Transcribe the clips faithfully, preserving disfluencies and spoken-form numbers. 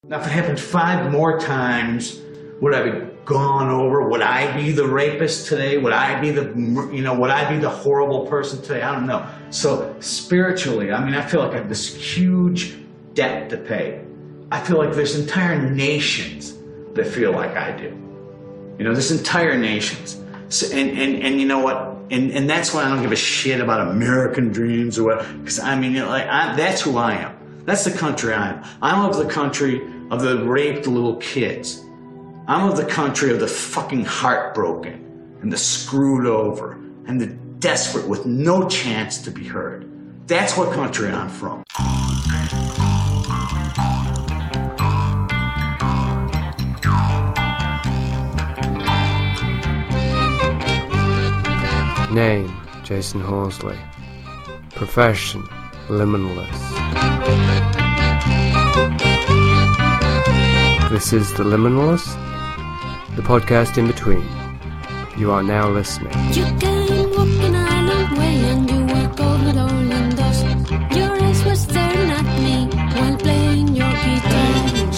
Now, if it happened five more times, would I be gone over? Would I be the rapist today? Would I be the, you know, would I be the horrible person today? I don't know. So spiritually, I mean, I feel like I have this huge debt to pay. I feel like there's entire nations that feel like I do. You know, there's entire nations. So, and, and, and you know what? And, and that's why I don't give a shit about American dreams or what, because I mean, you know, like, I, that's who I am. That's the country I am. I'm of the country of the raped little kids. I'm of the country of the fucking heartbroken and the screwed over and the desperate with no chance to be heard. That's what country I'm from. Name, Jason Horsley. Profession, liminalist. This is The Liminalist, the podcast in between. You are now listening. You came walking a long way and you were covered all in dust. Your eyes were staring at me while playing your guitar.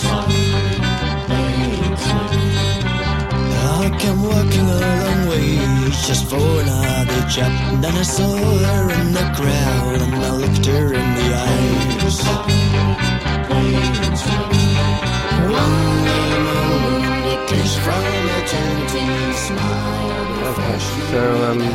I came walking a long way just for another job. And then I saw her in the crowd and I looked her in the eyes. Okay, so um,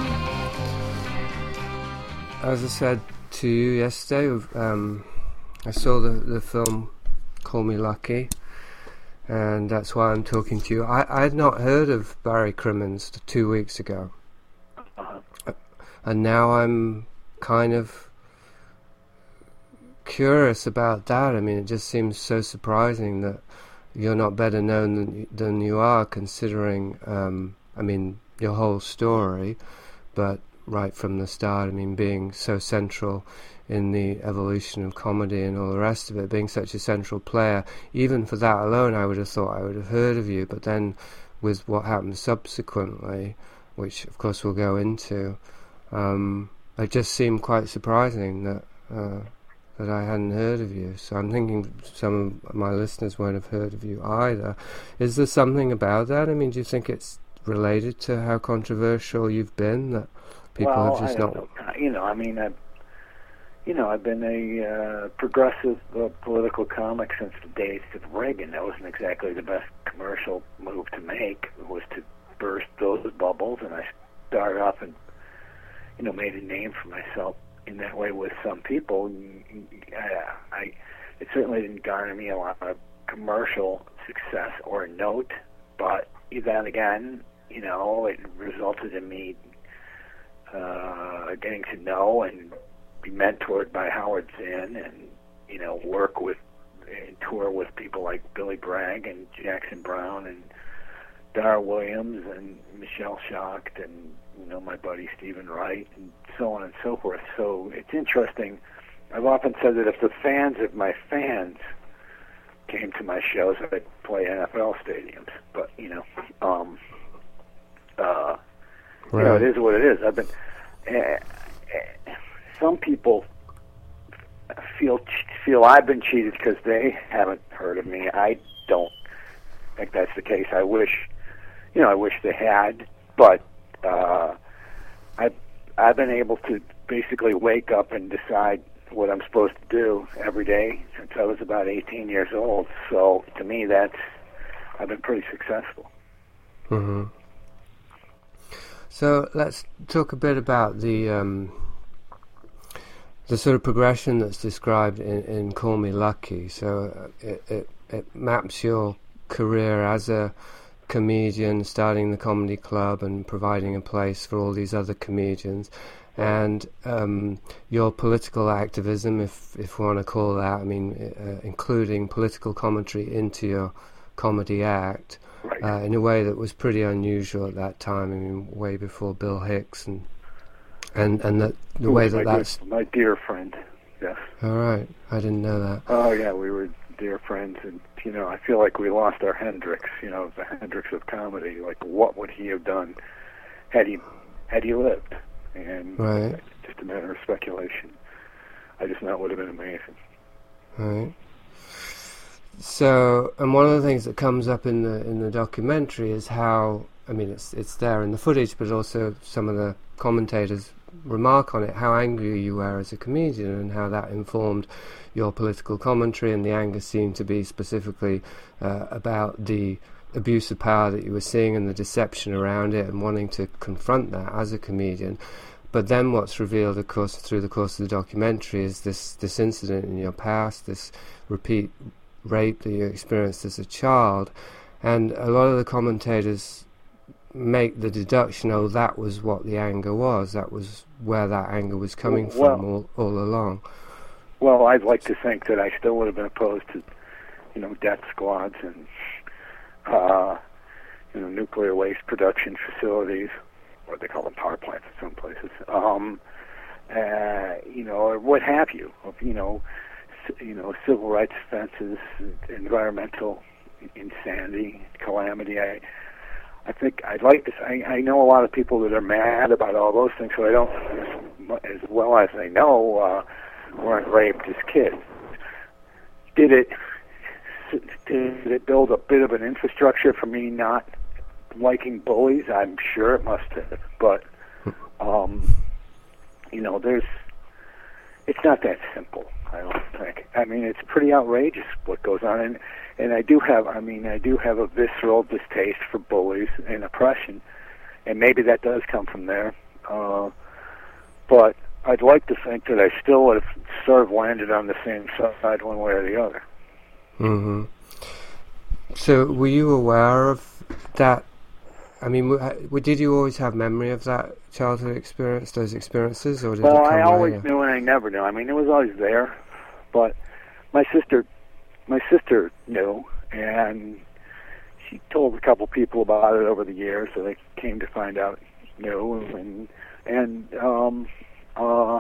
as I said to you yesterday, um, I saw the, the film Call Me Lucky, and that's why I'm talking to you. I, I had not heard of Barry Crimmins two weeks ago, uh, and now I'm kind of curious about that. I mean, it just seems so surprising that you're not better known than, than you are, considering, um, I mean, your whole story, but right from the start, I mean, being so central in the evolution of comedy and all the rest of it, being such a central player, even for that alone, I would have thought I would have heard of you, but then with what happened subsequently, which of course we'll go into, um, it just seemed quite surprising that uh, that I hadn't heard of you. So I'm thinking some of my listeners won't have heard of you either. Is there something about that? I mean, do you think it's related to how controversial you've been, that people well, have just I don't not... know. You know, I mean, I've, you know, I've been a uh, progressive uh, political comic since the days of Reagan. That wasn't exactly the best commercial move to make. It was to burst those bubbles, and I started off and, you know, made a name for myself in that way with some people. I, I, it certainly didn't garner me a lot of commercial success or note, but then again, you know, it resulted in me uh, getting to know and be mentored by Howard Zinn, and you know, work with and tour with people like Billy Bragg and Jackson Browne and Dar Williams and Michelle Schacht and, you know, my buddy Stephen Wright and so on and so forth. So it's interesting. I've often said that if the fans of my fans came to my shows, I'd play N F L stadiums. But, you know, um, uh, right. you know, it is what it is. I've been. Uh, uh, some people feel feel I've been cheated because they haven't heard of me. I don't think that's the case. I wish, you know, I wish they had, but uh, I've I've been able to basically wake up and decide what I'm supposed to do every day since I was about eighteen years old. So to me, that's I've been pretty successful. Mm-hmm. So let's talk a bit about the um, the sort of progression that's described in, in Call Me Lucky. So it, it it maps your career as a comedian, starting the comedy club and providing a place for all these other comedians, and um, your political activism, if if we want to call that, I mean, uh, including political commentary into your comedy act, right. uh, in a way that was pretty unusual at that time. I mean, way before Bill Hicks, and and and that the Ooh, way that my that's dear, my dear friend. Yes. All right, I didn't know that. Oh yeah, we were dear friends, and you know, I feel like we lost our Hendrix. You know, the Hendrix of comedy. Like, what would he have done had he had he lived? And right. It's just a matter of speculation. I just know it would have been amazing. Right. So, and one of the things that comes up in the in the documentary is how, I mean, it's it's there in the footage, but also some of the commentators remark on it, how angry you were as a comedian and how that informed your political commentary, and the anger seemed to be specifically uh, about the abuse of power that you were seeing and the deception around it, and wanting to confront that as a comedian. But then what's revealed, of course, through the course of the documentary is this, this incident in your past, this repeat rape that you experienced as a child. And a lot of the commentators make the deduction, oh, that was what the anger was, that was where that anger was coming well, from all, all along. Well, I'd like to think that I still would have been opposed to, you know, death squads and, uh, you know, nuclear waste production facilities, or they call them power plants in some places, um, uh, you know, or what have you, of, you know, c- you know, civil rights offenses, environmental insanity, calamity. I, I think I'd like to. I, I know a lot of people that are mad about all those things, so I don't, as, as well as I know, uh, weren't raped as kids. Did it? Did it build a bit of an infrastructure for me not liking bullies? I'm sure it must have, but um, you know, there's. It's not that simple, I don't think. I mean, it's pretty outrageous what goes on, and and I do have. I mean, I do have a visceral distaste for bullies and oppression, and maybe that does come from there. Uh, but I'd like to think that I still would have sort of landed on the same side one way or the other. Mm-hmm. So, were you aware of that? I mean, w- did you always have memory of that childhood experience, those experiences, or did well, it come I always later? knew and I never knew. I mean, it was always there, but my sister, my sister knew, and she told a couple people about it over the years, so they came to find out knew, and and um, uh,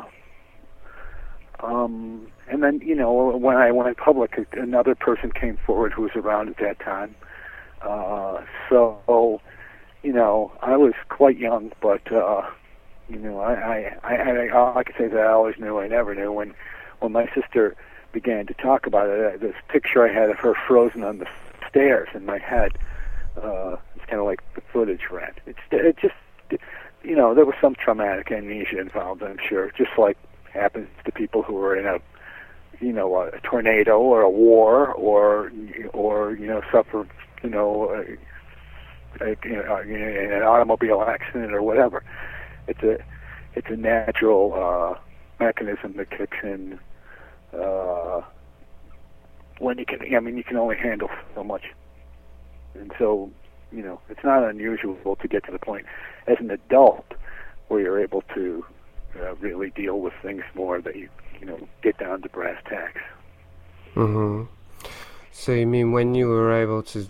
um, and then you know when I went public, another person came forward who was around at that time, uh, so. You know, I was quite young, but uh, you know, I, I, I, I, I could say that I always knew, I never knew. When, when my sister began to talk about it, this picture I had of her frozen on the stairs in my head, uh, it's kind of like the footage read. It's, it just, you know, there was some traumatic amnesia involved, I'm sure, just like happens to people who are in a, you know, a tornado or a war, or, or you know, suffer, you know. Uh, in an automobile accident or whatever. It's a it's a natural uh, mechanism that kicks in uh, when you can. I mean, you can only handle so much, and so you know it's not unusual to get to the point as an adult where you're able to uh, really deal with things more, that you you know get down to brass tacks. Mm-hmm. So you mean when you were able to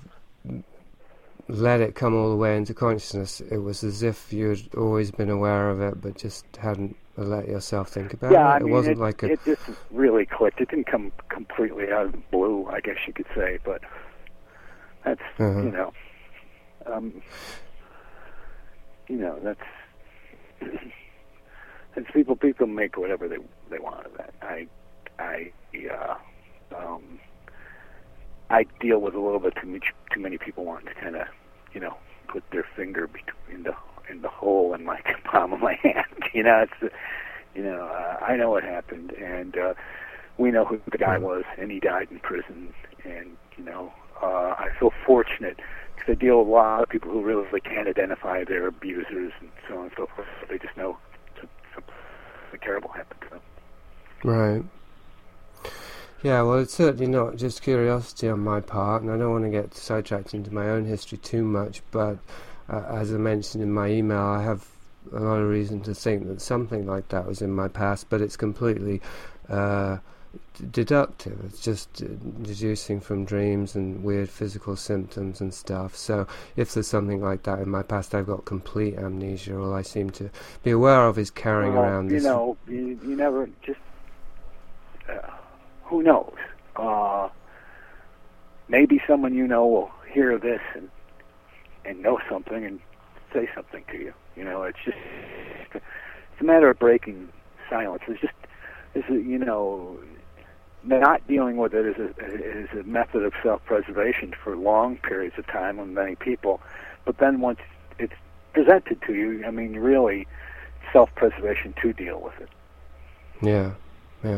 let it come all the way into consciousness, it was as if you'd always been aware of it, but just hadn't let yourself think about yeah, it? I it mean, wasn't it, like a... it just really clicked. It didn't come completely out of the blue, I guess you could say, but that's, uh-huh. you know, um, you know, that's, it's people, people make whatever they they want of that. I, I, uh, um, I deal with a little bit too much, too many people wanting to kind of, you know, put their finger between the in the hole in my palm of my hand. You know, it's, you know, uh, I know what happened, and uh, we know who the guy was, and he died in prison. And you know, uh, I feel fortunate because I deal with a lot of people who really can't identify their abusers and so on and so forth. So they just know something terrible happened to them. Right. Yeah, well, it's certainly not just curiosity on my part, and I don't want to get sidetracked into my own history too much, but uh, as I mentioned in my email, I have a lot of reason to think that something like that was in my past, but it's completely uh, d- deductive. It's just uh, deducing from dreams and weird physical symptoms and stuff. So if there's something like that in my past, I've got complete amnesia. All I seem to be aware of is carrying well, around you this... know, you, you never just... Uh, who knows? Uh, maybe someone you know will hear this and and know something and say something to you. You know, it's just it's a matter of breaking silence. It's just, it's a, you know, not dealing with it as a, as a method of self-preservation for long periods of time with many people, but then once it's presented to you, I mean, really, self-preservation to deal with it. Yeah, yeah.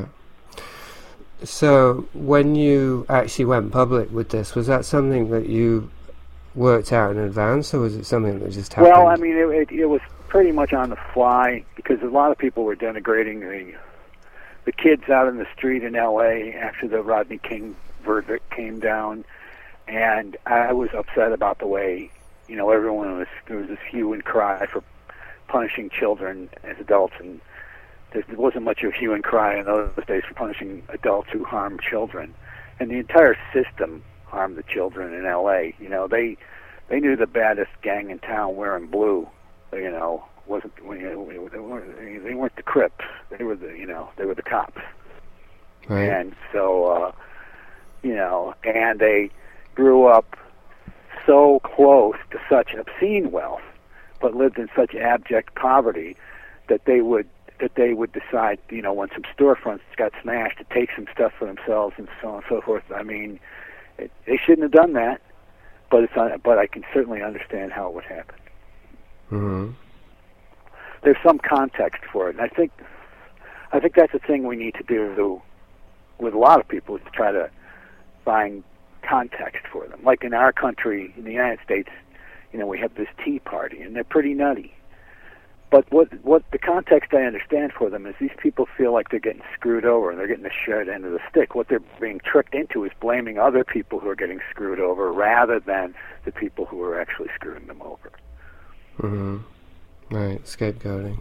So when you actually went public with this, was that something that you worked out in advance, or was it something that just happened? Well, I mean, it, it, it was pretty much on the fly, because a lot of people were denigrating the the kids out in the street in L A after the Rodney King verdict came down, and I was upset about the way, you know, everyone was, there was this hue and cry for punishing children as adults, and there wasn't much of hue and cry in those days for punishing adults who harm children. And the entire system harmed the children in L A. You know, they they knew the baddest gang in town wearing blue, you know, wasn't, you know, they weren't, they weren't the Crips. They were the, you know, they were the cops. Right. And so, uh, you know, and they grew up so close to such obscene wealth, but lived in such abject poverty that they would that they would decide, you know, when some storefronts got smashed, to take some stuff for themselves and so on and so forth. I mean, it, they shouldn't have done that, but it's un- but I can certainly understand how it would happen. Mm-hmm. There's some context for it, and I think I think that's the thing we need to do with a lot of people, is to try to find context for them. Like in our country, in the United States, you know, we have this Tea Party, and they're pretty nutty. But what what the context I understand for them is these people feel like they're getting screwed over, and they're getting the short end of the stick. What they're being tricked into is blaming other people who are getting screwed over, rather than the people who are actually screwing them over. Mm-hmm. Right, scapegoating.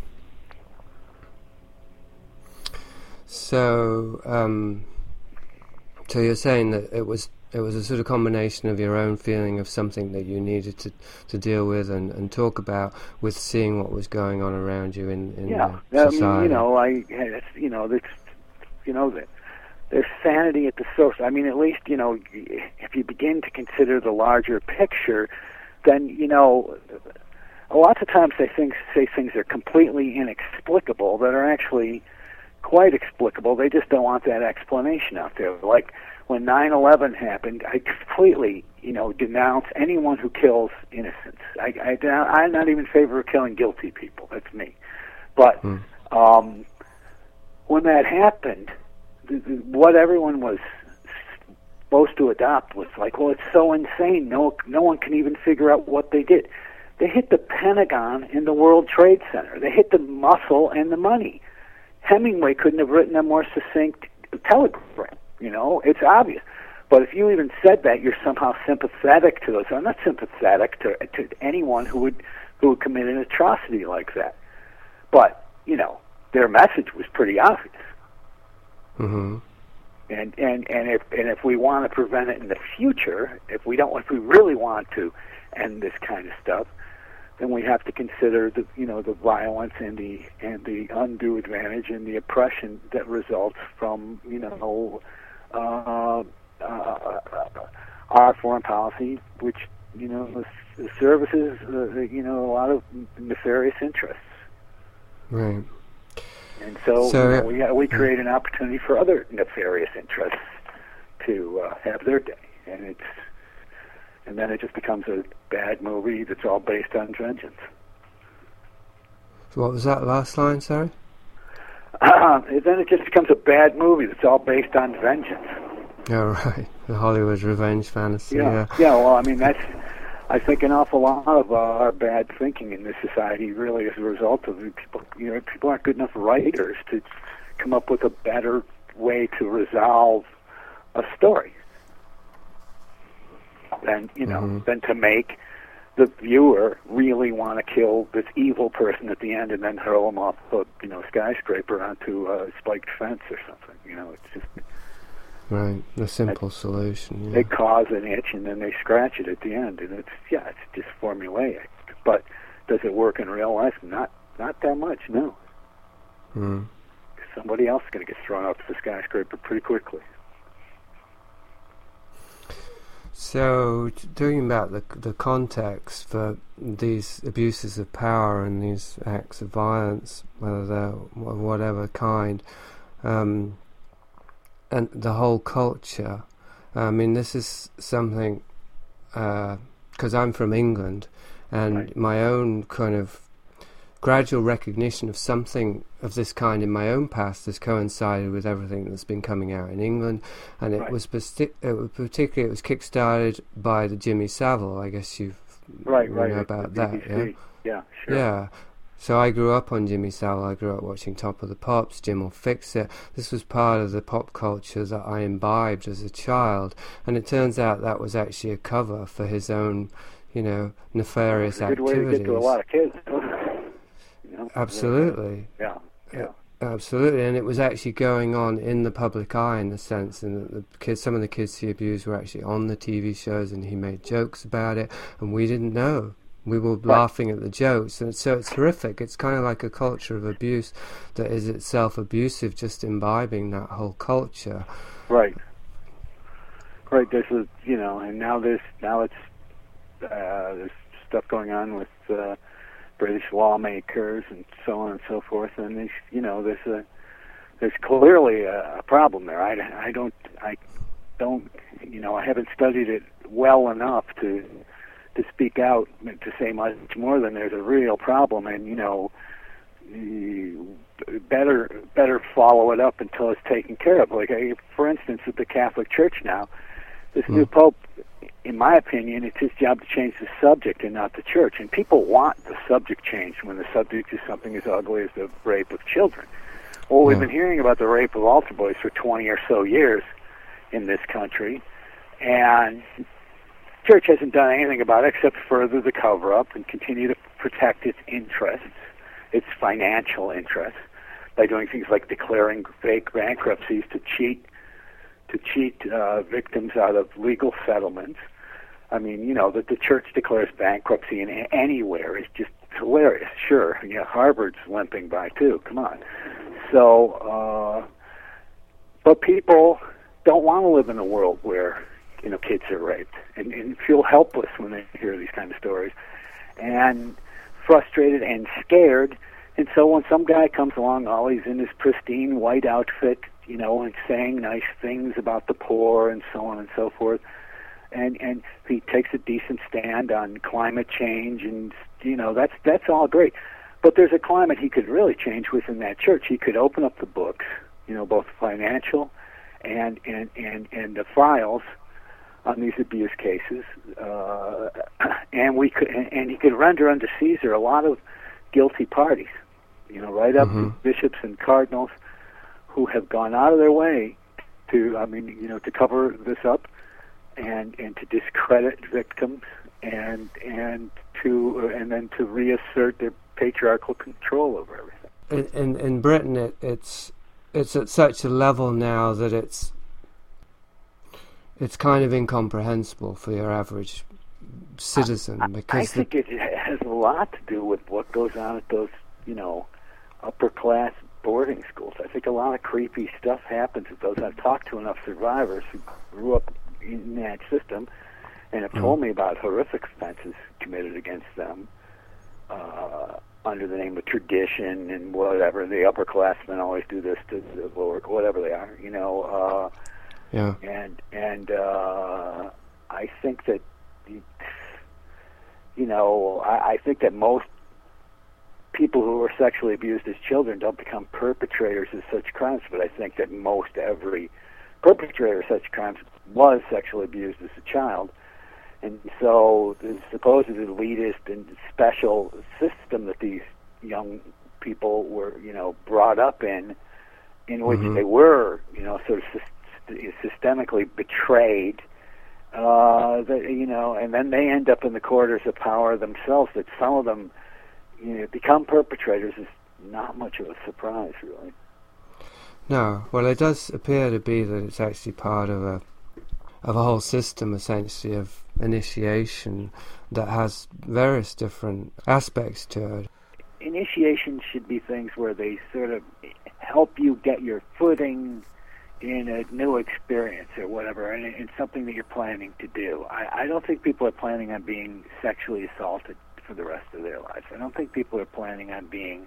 So, um, so you're saying that it was it was a sort of combination of your own feeling of something that you needed to, to deal with and, and talk about, with seeing what was going on around you in, in yeah, the I society. mean, you know, I, it's, you know, there's, you know, the, there's sanity at the source. I mean, at least, you know, if you begin to consider the larger picture, then, you know, a lot of times they think, say things are completely inexplicable that are actually quite explicable. They just don't want that explanation out there. Like when nine eleven happened, I completely, you know, denounce anyone who kills innocents. I, I, I'm not even in favor of killing guilty people. That's me. But mm. um, when that happened, th- th- what everyone was supposed to adopt was like, well, it's so insane. No, no one can even figure out what they did. They hit the Pentagon and the World Trade Center. They hit the muscle and the money. Hemingway couldn't have written a more succinct telegram. You know, it's obvious. But if you even said that, you're somehow sympathetic to those. I'm not sympathetic to to anyone who would who would commit an atrocity like that. But you know, their message was pretty obvious. Mm-hmm. And and and if and if we want to prevent it in the future, if we don't, if we really want to end this kind of stuff, then we have to consider the, you know, the violence and the and the undue advantage and the oppression that results from, you know, uh, uh, our foreign policy, which, you know, services, uh, you know, a lot of nefarious interests. Right. And so, so you know, we we create an opportunity for other nefarious interests to uh, have their day, and it's. And then it just becomes a bad movie that's all based on vengeance. So what was that last line, sorry? Uh, and then it just becomes a bad movie that's all based on vengeance. Oh, right. The Hollywood revenge fantasy, Yeah, yeah. yeah. Well, I mean, that's, I think, an awful lot of uh, our bad thinking in this society really is a result of people, you know, people aren't good enough writers to come up with a better way to resolve a story. Than, you know, mm-hmm. than to make the viewer really want to kill this evil person at the end and then hurl him off a, you know, skyscraper onto a spiked fence or something. You know, it's just right. The simple solution. Yeah. They cause an itch and then they scratch it at the end, and it's yeah, it's just formulaic. But does it work in real life? Not not that much. No. Mm. Somebody else is going to get thrown off the skyscraper pretty quickly. So, talking about the the context for these abuses of power and these acts of violence, whether they're of whatever kind, um, and the whole culture. I mean, this is something, because I'm from England, and Right. my own kind of gradual recognition of something of this kind in my own past has coincided with everything that's been coming out in England, and it Right. was partic- it was particularly it was kick-started by the Jimmy Savile. I guess you've Right, you right. know the about B B that, C. yeah. Yeah, sure. Yeah. So I grew up on Jimmy Savile. I grew up watching Top of the Pops, Jim Will Fix It. This was part of the pop culture that I imbibed as a child. And it turns out that was actually a cover for his own, you know, nefarious It's a good way activities. to get to a lot of kids. You know? Absolutely. Yeah, yeah. Absolutely, and it was actually going on in the public eye in the sense, and that the kids, some of the kids he abused were actually on the T V shows, and he made jokes about it, and we didn't know. We were Right. laughing at the jokes, and so it's horrific. It's kind of like a culture of abuse that is itself abusive, just imbibing that whole culture. Right. Right. There's a, you know, and now there's now it's uh, there's stuff going on with uh, British lawmakers and so on and so forth, and there's, you know, there's a there's clearly a, a problem there. I, I don't I don't you know I haven't studied it well enough to to speak out to say much more than there's a real problem, and you know. You better better follow it up until it's taken care of. Like, I, for instance, with the Catholic Church now, this Mm. new Pope, in my opinion, it's his job to change the subject and not the church. And people want the subject changed when the subject is something as ugly as the rape of children. Well, we've Yeah. been hearing about the rape of altar boys for twenty or so years in this country, and church hasn't done anything about it except further the cover-up and continue to protect its interests, its financial interests, by doing things like declaring fake bankruptcies to cheat to cheat uh, victims out of legal settlements. I mean, you know, that the church declares bankruptcy in a- anywhere is just hilarious. Sure, yeah, Harvard's limping by too. Come on. So, uh, but people don't want to live in a world where, you know, kids are raped and, and feel helpless when they hear these kind of stories, and frustrated and scared. And so when some guy comes along, all he's in his pristine white outfit, you know, and saying nice things about the poor and so on and so forth, and and he takes a decent stand on climate change, and you know, that's that's all great. But there's a climate he could really change within that church. He could open up the books, you know, both financial and and and and the files on these abuse cases, uh, and we could and, and he could render unto Caesar a lot of guilty parties, you know, right up Mhm. to bishops and cardinals who have gone out of their way to, I mean, you know, to cover this up and and to discredit victims and and to and then to reassert their patriarchal control over everything. In in, in Britain, it, it's it's at such a level now that it's it's kind of incomprehensible for your average citizen, I, because I think the, it has a lot to do with what goes on at those, you know, upper class boarding schools. I think a lot of creepy stuff happens at those. I've talked to enough survivors who grew up in that system and have told me about horrific offenses committed against them uh, under the name of tradition and whatever. The upperclassmen always do this to the lower, whatever they are, you know. Uh, yeah. and and uh, I think that, you know, I, I think that most people who were sexually abused as children don't become perpetrators of such crimes, but I think that most every perpetrator of such crimes was sexually abused as a child. And so the supposed elitist and special system that these young people were, you know, brought up in, in which Mhm. they were, you know, sort of syst- systemically betrayed, uh, that, you know, and then they end up in the corridors of power themselves, that some of them, you know, become perpetrators is not much of a surprise, really. No, well, it does appear to be that it's actually part of a of a whole system, essentially, of initiation that has various different aspects to it. Initiation should be things where they sort of help you get your footing in a new experience or whatever, and it's something that you're planning to do. I, I don't think people are planning on being sexually assaulted for the rest of their lives. I don't think people are planning on being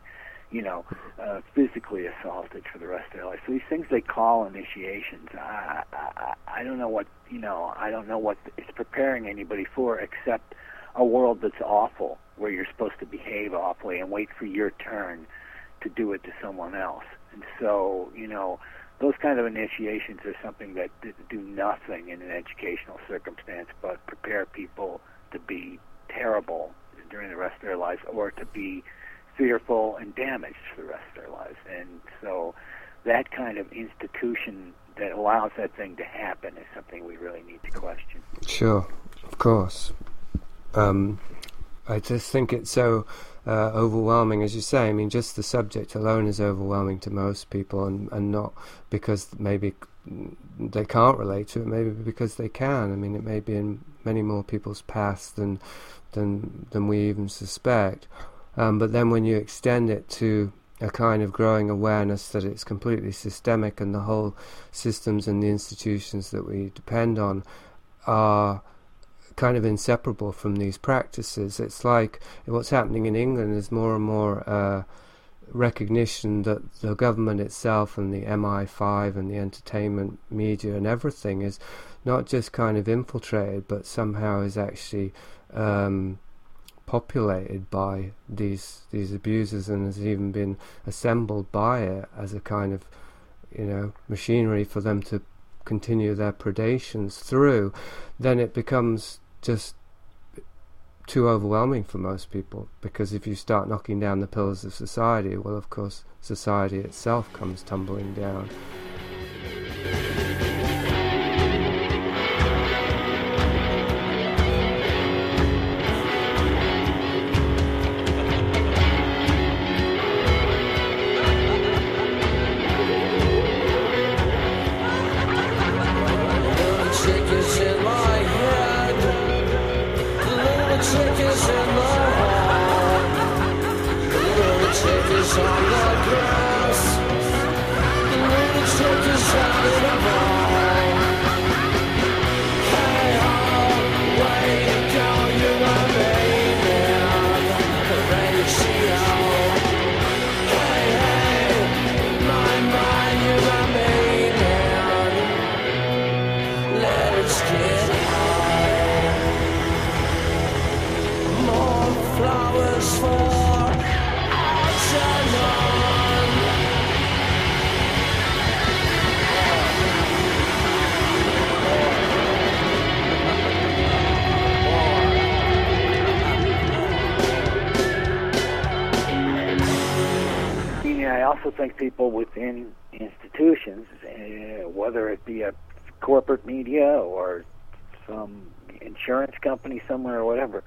you know, uh, physically assaulted for the rest of their life. So these things they call initiations, I, I, I don't know what, you know, I don't know what it's preparing anybody for except a world that's awful, where you're supposed to behave awfully and wait for your turn to do it to someone else. And so, you know, those kind of initiations are something that do nothing in an educational circumstance but prepare people to be terrible during the rest of their lives, or to be fearful and damaged for the rest of their lives. And so that kind of institution that allows that thing to happen is something we really need to question. Sure, of course. Um, I just think it's so uh, overwhelming, as you say. I mean, just the subject alone is overwhelming to most people, and, and not because maybe they can't relate to it, maybe because they can. I mean, it may be in many more people's past than than than we even suspect. Um, but then when you extend it to a kind of growing awareness that it's completely systemic, and the whole systems and the institutions that we depend on are kind of inseparable from these practices. It's like what's happening in England is more and more uh, recognition that the government itself and the M I five and the entertainment media and everything is not just kind of infiltrated, but somehow is actually um, populated by these these abusers, and has even been assembled by it as a kind of, you know, machinery for them to continue their predations through. Then it becomes just too overwhelming for most people, because if you start knocking down the pillars of society, well, of course, society itself comes tumbling down. I also think people within institutions, uh, whether it be a corporate media or some insurance company somewhere or whatever,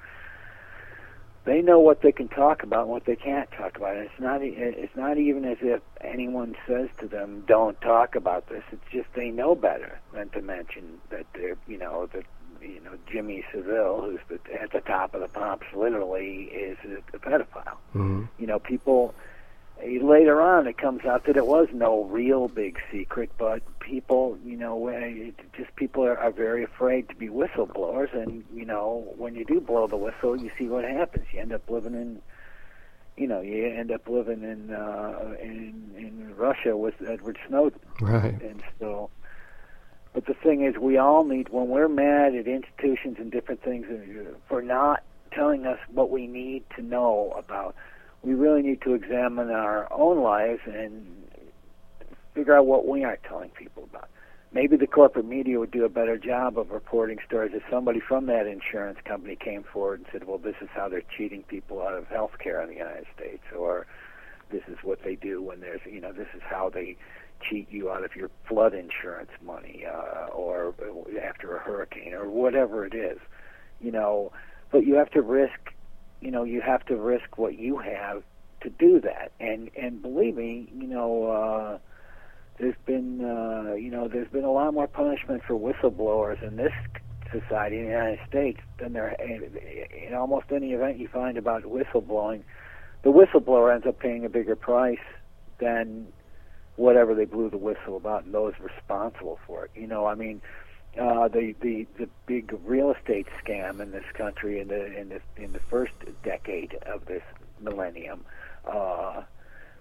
they know what they can talk about and what they can't talk about. And it's not it's not even as if anyone says to them, "Don't talk about this." It's just they know better than to mention that they're, you know, that you know Jimmy Savile, who's the, at the top of the pops, literally is a, a pedophile. Mm-hmm. You know, people. Later on, it comes out that it was no real big secret, but people, you know, it, just people are, are very afraid to be whistleblowers, and, you know, when you do blow the whistle, you see what happens. You end up living in, you know, you end up living in uh, in, in Russia with Edward Snowden. Right. And so, but the thing is, we all need, when we're mad at institutions and different things for not telling us what we need to know about, we really need to examine our own lives and figure out what we aren't telling people about. Maybe the corporate media would do a better job of reporting stories if somebody from that insurance company came forward and said, well, this is how they're cheating people out of health care in the United States, or this is what they do when there's, you know, this is how they cheat you out of your flood insurance money, uh, or after a hurricane, or whatever it is, you know. But you have to risk You know, you have to risk what you have to do that, and and believe me, you know, uh, there's been uh, you know there's been a lot more punishment for whistleblowers in this society in the United States than there in almost any event you find about whistleblowing. The whistleblower ends up paying a bigger price than whatever they blew the whistle about, and those responsible for it. You know, I mean. Uh, the, the the big real estate scam in this country in the in the in the first decade of this millennium, uh,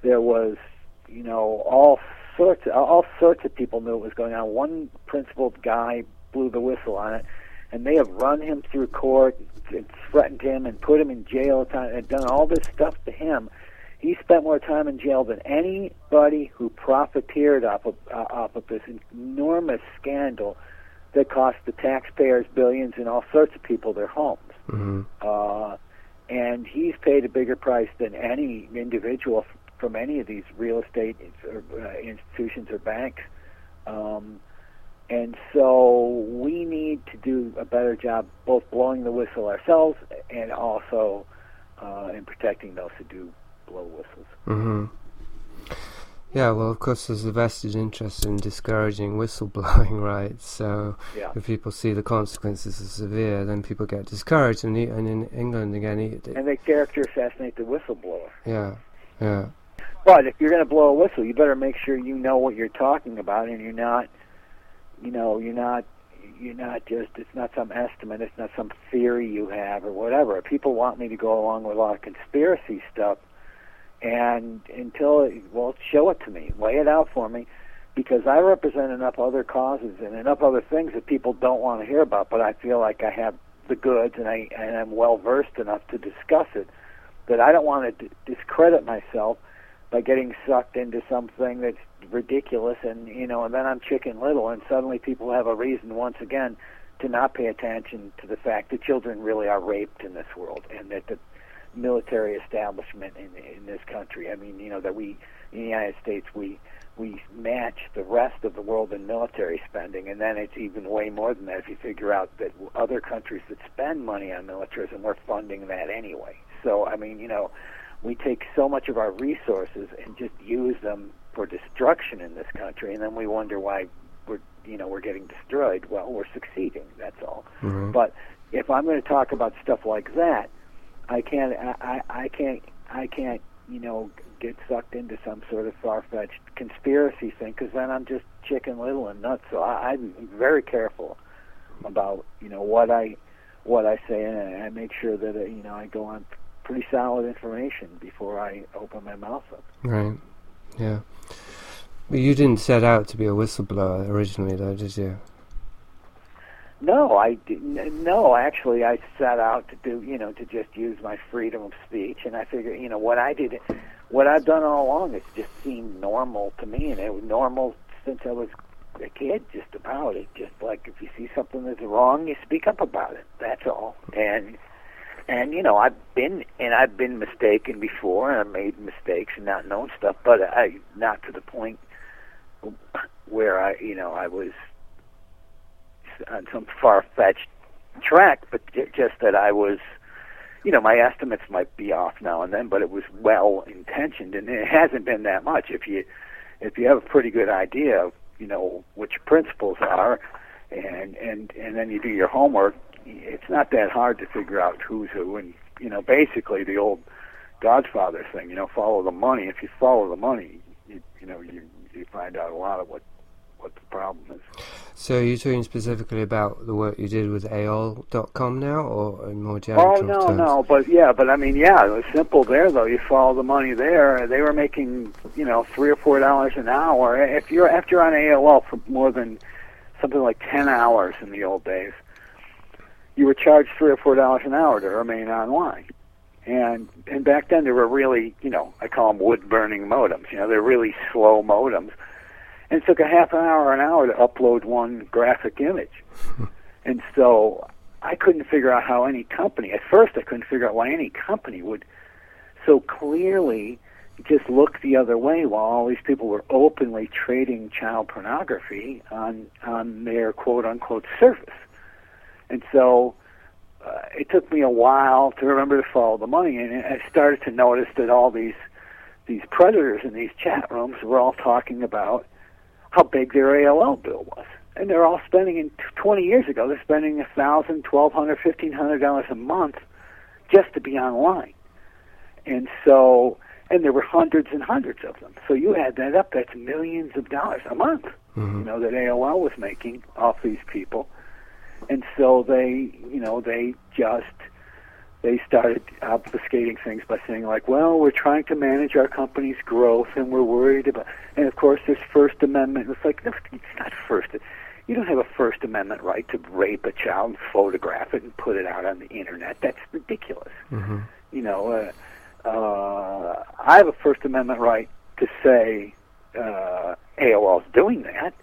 there was, you know, all sorts of, all sorts of people knew what was going on. One principled guy blew the whistle on it, and they have run him through court and threatened him and put him in jail and done all this stuff to him. He spent more time in jail than anybody who profiteered off of, uh, off of this enormous scandal that cost the taxpayers billions and all sorts of people their homes. Mm-hmm. Uh, and he's paid a bigger price than any individual from any of these real estate or, uh, institutions or banks. Um, and so we need to do a better job both blowing the whistle ourselves and also uh, in protecting those who do blow whistles. Mm-hmm. Yeah, well, of course, there's a vested interest in discouraging whistleblowing, right? So Yeah. if people see the consequences are severe, then people get discouraged. And, and in England, again, it, And they character assassinate the whistleblower. yeah, yeah. But if you're going to blow a whistle, you better make sure you know what you're talking about, and you're not, you know, you're not, you're not just, it's not some estimate, it's not some theory you have or whatever. People want me to go along with a lot of conspiracy stuff, and until, it, well, show it to me, lay it out for me, because I represent enough other causes and enough other things that people don't want to hear about, but I feel like I have the goods and, I, and I'm well-versed enough to discuss it, that I don't want to d- discredit myself by getting sucked into something that's ridiculous, and you know, and then I'm Chicken Little, and suddenly people have a reason once again to not pay attention to the fact that children really are raped in this world, and that the military establishment in in this country, I mean, you know, that we in the United States we we match the rest of the world in military spending, and then it's even way more than that if you figure out that other countries that spend money on militarism, we're funding that anyway. So I mean, you know, we take so much of our resources and just use them for destruction in this country, and then we wonder why we're, you know, we're getting destroyed. Well, we're succeeding, that's all. Mm-hmm. But if I'm going to talk about stuff like that, I can't, I, I can't, I can't, you know, get sucked into some sort of far-fetched conspiracy thing, because then I'm just Chicken Little and nuts. So I, I'm very careful about, you know, what I, what I say, and I make sure that uh, you know, I go on pretty solid information before I open my mouth up. Right, yeah. But you didn't set out to be a whistleblower originally, though, did you? No, I didn't. No, actually, I set out to do, you know, to just use my freedom of speech, and I figured, you know, what I did, what I've done all along, it just seemed normal to me, and it was normal since I was a kid, just about it. Just like if you see something that's wrong, you speak up about it. That's all. And and you know, I've been and I've been mistaken before, and I've made mistakes and not known stuff, but I not to the point where I, you know, I was on some far-fetched track, but just that I was, you know, my estimates might be off now and then, but it was well-intentioned, and it hasn't been that much. If you, if you have a pretty good idea of, you know, what your principles are, and and and then you do your homework, it's not that hard to figure out who's who, and you know, basically the old Godfather thing, you know, follow the money. If you follow the money, you, you know, you you find out a lot of what what the problem is. So you're talking specifically about the work you did with A O L dot com now, or in more general Oh, no, terms? no, but yeah, but I mean, yeah, it was simple there, though. You follow the money there. They were making, you know, three or four dollars an hour. If you're, if you're on A O L for more than something like ten hours in the old days, you were charged three or four dollars an hour to remain online. And and back then, they were really, you know, I call them wood-burning modems. You know, they're really slow modems. And it took a half an hour or an hour to upload one graphic image. And so I couldn't figure out how any company, at first I couldn't figure out why any company would so clearly just look the other way while all these people were openly trading child pornography on, on their quote-unquote service. And so uh, it took me a while to remember to follow the money, and I started to notice that all these these predators in these chat rooms were all talking about how big their A O L bill was. And they're all spending, in twenty years ago, they're spending one thousand dollars, twelve hundred dollars, fifteen hundred dollars a month just to be online. And so, and there were hundreds and hundreds of them. So you add that up, that's millions of dollars a month, Mm-hmm. you know, that A O L was making off these people. And so they, you know, they just they started obfuscating things by saying like, well, we're trying to manage our company's growth and we're worried about, and of course there's First Amendment. It's like, no, it's not First. You don't have a First Amendment right to rape a child and photograph it and put it out on the internet. That's ridiculous. Mm-hmm. You know, uh, uh, I have a First Amendment right to say uh, A O L's doing that.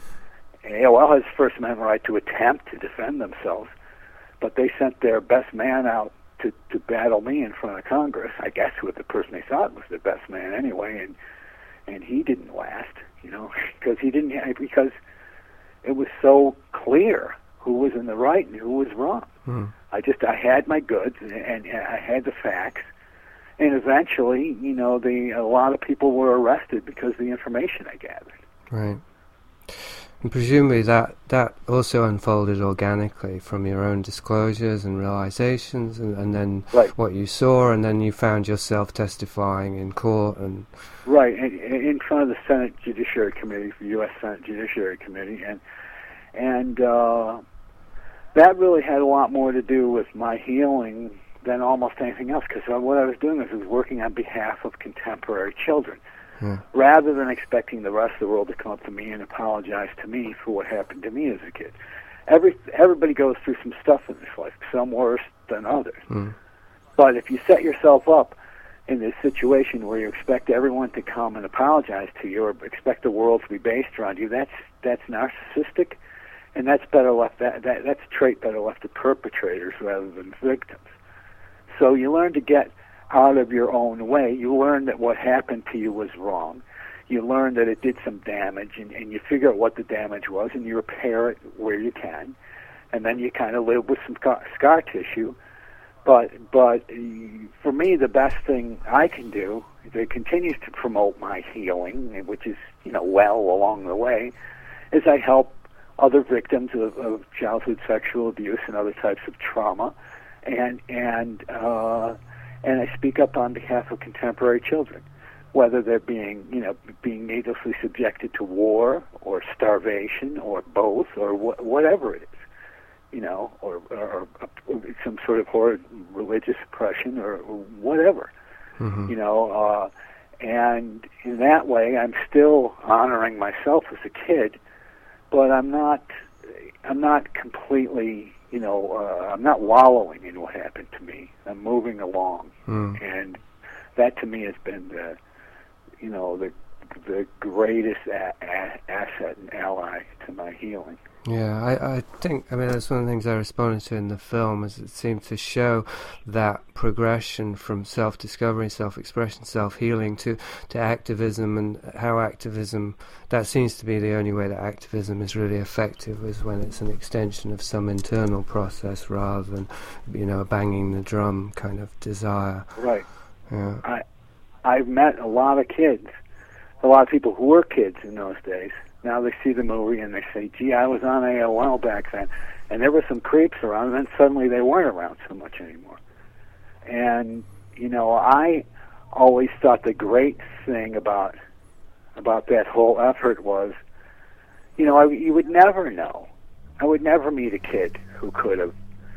A O L has a First Amendment right to attempt to defend themselves, but they sent their best man out to, to battle me in front of Congress, I guess, with the person they thought was the best man anyway, and and he didn't last, you know, because he didn't because it was so clear who was in the right and who was wrong. Hmm. I just I had my goods and, and I had the facts, and eventually, you know, the a lot of people were arrested because of the information I gathered. Right. And presumably that, that also unfolded organically from your own disclosures and realizations, and, and then right. what you saw, and then you found yourself testifying in court. and Right, in, in front of the Senate Judiciary Committee, the U S Senate Judiciary Committee, and and uh, that really had a lot more to do with my healing than almost anything else, because what I was doing was I was working on behalf of contemporary children. Yeah. Rather than expecting the rest of the world to come up to me and apologize to me for what happened to me as a kid. Every everybody goes through some stuff in this life, some worse than others. Mm. But if you set yourself up in this situation where you expect everyone to come and apologize to you, or expect the world to be based around you, that's that's narcissistic, and that's better left that, that that's a trait better left to perpetrators rather than victims. So you learn to get out of your own way. You learn that what happened to you was wrong. You learn that it did some damage, and, and you figure out what the damage was, and you repair it where you can, and then you kind of live with some scar, scar tissue. But but for me, the best thing I can do that continues to promote my healing, which is, you know, well along the way, is I help other victims of, of childhood sexual abuse and other types of trauma, and and uh, and I speak up on behalf of contemporary children, whether they're being, you know, being needlessly subjected to war or starvation or both or wh- whatever it is, you know, or, or, or some sort of horrid religious oppression or, or whatever, mm-hmm. you know, uh, and in that way I'm still honoring myself as a kid, but I'm not, I'm not completely, you know, uh, I'm not wallowing in what happened to me. I'm moving along, mm. and that to me has been the, you know, the the greatest a- a- asset and ally to my healing. Yeah, I, I think, I mean, that's one of the things I responded to in the film, is it seemed to show that progression from self-discovery, self-expression, self-healing to, to activism, and how activism, that seems to be the only way that activism is really effective, is when it's an extension of some internal process rather than, you know, a banging the drum kind of desire. Right. Yeah. I, I've met a lot of kids, a lot of people who were kids in those days. Now they see the movie and they say, gee, I was on A O L back then, and there were some creeps around, and then suddenly they weren't around so much anymore. And, you know, I always thought the great thing about about that whole effort was, you know, I, you would never know. I would never meet a kid who could have,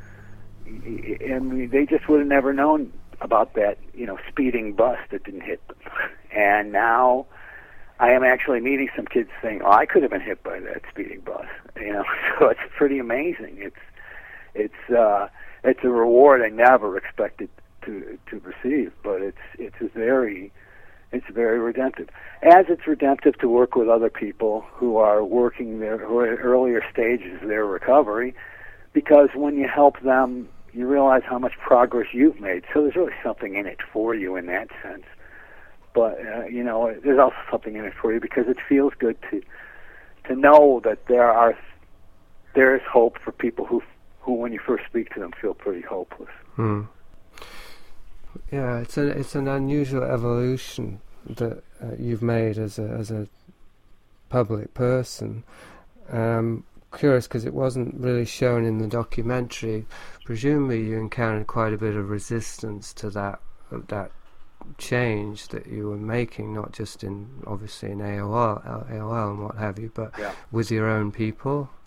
and they just would have never known about that, you know, speeding bus that didn't hit them. And now I am actually meeting some kids saying, "Oh, I could have been hit by that speeding bus." You know, so it's pretty amazing. It's it's uh, it's a reward I never expected to to receive, but it's it's a very it's very redemptive. As it's redemptive to work with other people who are working their who are at earlier stages of their recovery, because when you help them, you realize how much progress you've made. So there's really something in it for you in that sense. But, uh, you know, there's also something in it for you because it feels good to to know that there are there is hope for people who, who when you first speak to them, feel pretty hopeless. Hmm. Yeah, it's a it's an unusual evolution that uh, you've made as a as a public person. Um, curious because it wasn't really shown in the documentary. Presumably, you encountered quite a bit of resistance to that that. change that you were making, not just in obviously in A O L, A O L and what have you, but yeah. with your own people.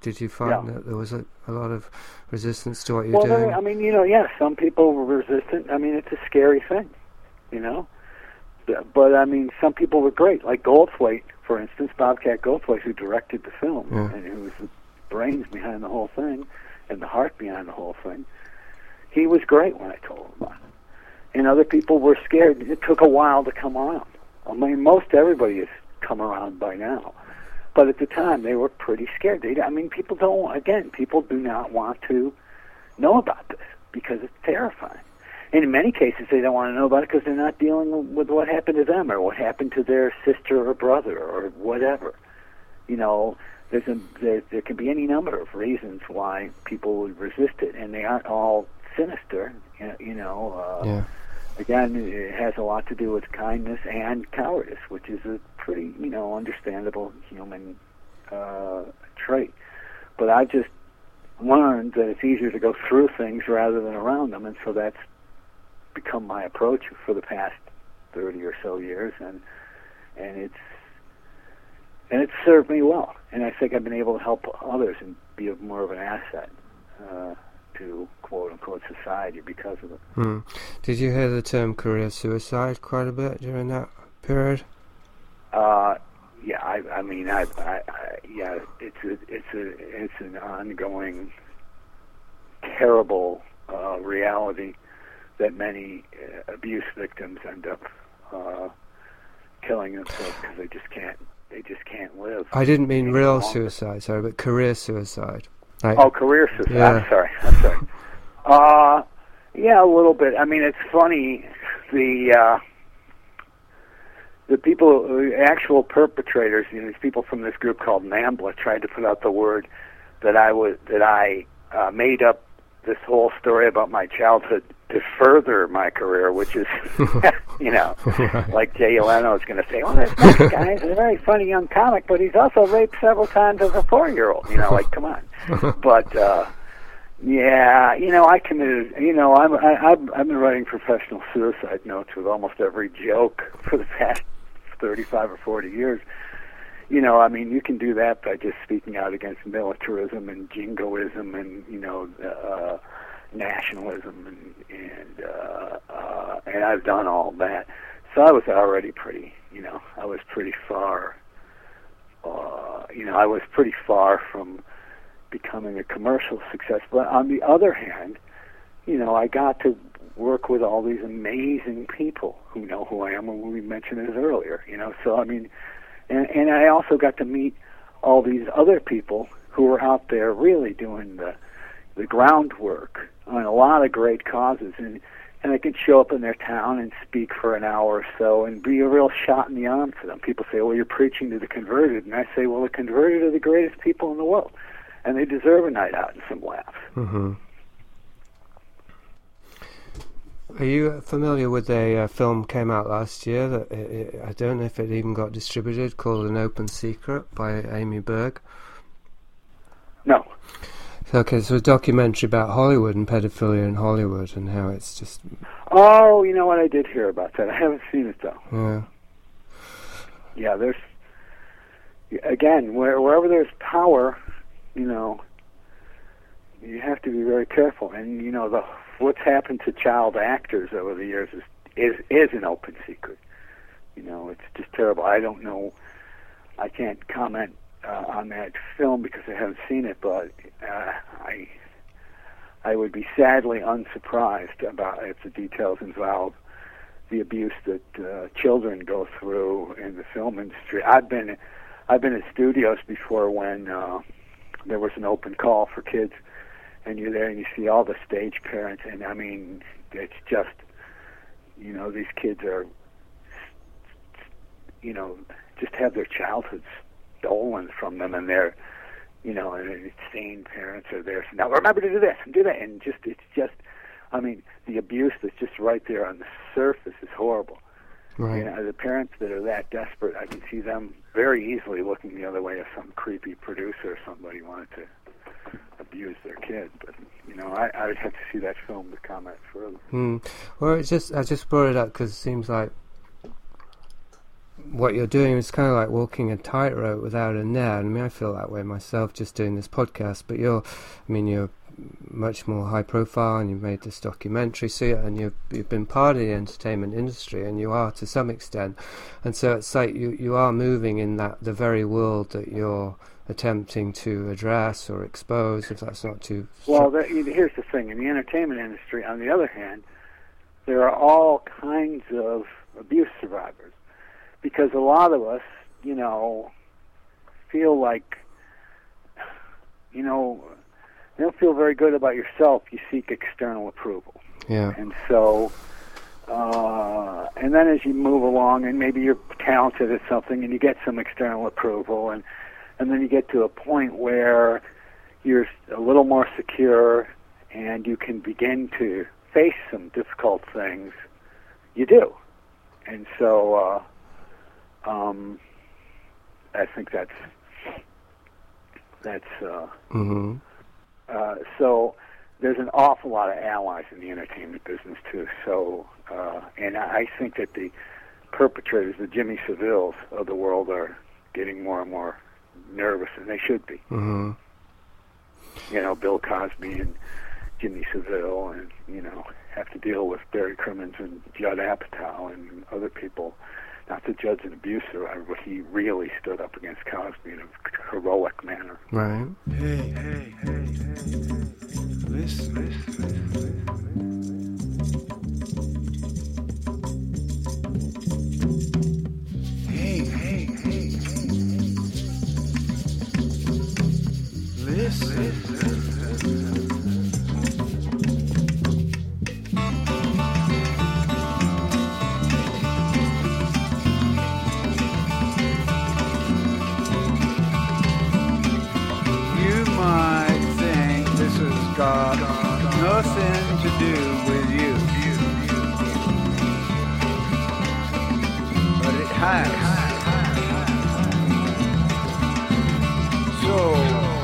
Did you find Yeah. that there was a, a lot of resistance to what you're Well, doing? there- I mean, you know, yeah, some people were resistant. I mean, it's a scary thing, you know. But, but, I mean, some people were great, like Goldthwait, for instance, Bobcat Goldthwait, who directed the film Yeah. and who was the brains behind the whole thing and the heart behind the whole thing. He was great when I told him about it. And other people were scared. It took a while to come around. I mean, most everybody has come around by now. But at the time, they were pretty scared. They, I mean, people don't, again, people do not want to know about this because it's terrifying. And in many cases, they don't want to know about it because they're not dealing with what happened to them or what happened to their sister or brother or whatever. You know, there's a, there, there can be any number of reasons why people would resist it, and they aren't all sinister, you know. Uh, yeah. Again, it has a lot to do with kindness and cowardice, which is a pretty, you know, understandable human uh, trait. But I've just learned that it's easier to go through things rather than around them, and so that's become my approach for the past thirty or so years, and and it's and it's served me well. And I think I've been able to help others and be a, more of an asset uh, to quote-unquote society because of it. Hmm. Did you hear the term career suicide quite a bit during that period? Uh, yeah, I, I mean, I, I, I, yeah, it's a, it's a, it's an ongoing, terrible uh, reality that many uh, abuse victims end up uh, killing themselves because they just can't, they just can't live. I didn't mean any real longer. suicide, sorry, but career suicide. Like, Oh, career suicide. Yeah. I'm sorry. I'm sorry. Uh, yeah, a little bit. I mean, it's funny. The uh, the people, the actual perpetrators, you know, these people from this group called NAMBLA, tried to put out the word that I was that I uh, made up this whole story about my childhood to further my career, which is, you know, Right. like Jay Leno is going to say, well, this next guy is a very funny young comic, but he's also raped several times as a four-year-old. You know, like, come on. But, uh, yeah, you know, I committed, you know, I'm, I, I've, I've been writing professional suicide notes with almost every joke for the past thirty-five or forty years. You know, I mean, you can do that by just speaking out against militarism and jingoism and, you know, uh, nationalism and and uh, uh, and I've done all that. So I was already pretty, you know, I was pretty far, uh, you know, I was pretty far from becoming a commercial success. But on the other hand, you know, I got to work with all these amazing people who know who I am, and we mentioned it earlier, you know. So I mean, and and I also got to meet all these other people who were out there really doing the the groundwork on a lot of great causes, and and I could show up in their town and speak for an hour or so and be a real shot in the arm for them. People say, well, you're preaching to the converted, and I say, well, the converted are the greatest people in the world, and they deserve a night out and some laughs. Mm-hmm. Are you familiar with a uh, film came out last year that it, it, I don't know if it even got distributed, called An Open Secret by Amy Berg? No. Okay, so a documentary about Hollywood and pedophilia in Hollywood and how it's just... Oh, you know what? I did hear about that. I haven't seen it, though. Yeah. Yeah, there's... Again, where, wherever there's power, you know, you have to be very careful. And, you know, the what's happened to child actors over the years is is, is an open secret. You know, it's just terrible. I don't know... I can't comment Uh, on that film because I haven't seen it, but uh, I I would be sadly unsurprised about if the details involve the abuse that uh, children go through in the film industry. I've been I've been in studios before when uh, there was an open call for kids, and you're there and you see all the stage parents, and I mean it's just, you know, these kids are, you know, just have their childhoods stolen from them, and they're, you know, and insane parents are there. So now remember to do this and do that, and just it's just, I mean, the abuse that's just right there on the surface is horrible. Right. You know, the parents that are that desperate, I can see them very easily looking the other way if some creepy producer or somebody wanted to abuse their kid. But you know, I, I would have to see that film to comment further. Hmm. Well, it's just I just brought it up because it seems like what you're doing is kind of like walking a tightrope without a net. I mean, I feel that way myself just doing this podcast, but you're, I mean, you're much more high profile, and you've made this documentary, so and you've you've been part of the entertainment industry, and you are to some extent, and so it's like you you are moving in that the very world that you're attempting to address or expose, if that's not too. Well, that, here's the thing: in the entertainment industry, on the other hand, there are all kinds of abuse survivors, because a lot of us, you know, feel like, you know. You don't feel very good about yourself. You seek external approval. Yeah. And so, uh, and then as you move along, and maybe you're talented at something, and you get some external approval, and and then you get to a point where you're a little more secure, and you can begin to face some difficult things. You do, and so uh, um, I think that's that's. Uh, mm-hmm. Uh, so there's an awful lot of allies in the entertainment business too. So, uh, and I think that the perpetrators, the Jimmy Savilles of the world, are getting more and more nervous, and they should be. Mm-hmm. You know, Bill Cosby and Jimmy Savile, and you know, have to deal with Barry Crimmins and Judd Apatow and other people. Not to judge an abuse survivor, but he really stood up against Cosby in a heroic manner. Right. Hey, hey, hey, hey, hey. Listen, listen, listen. Hey, hey, hey, hey. Listen, listen. Got nothing to do with you, but it has. So,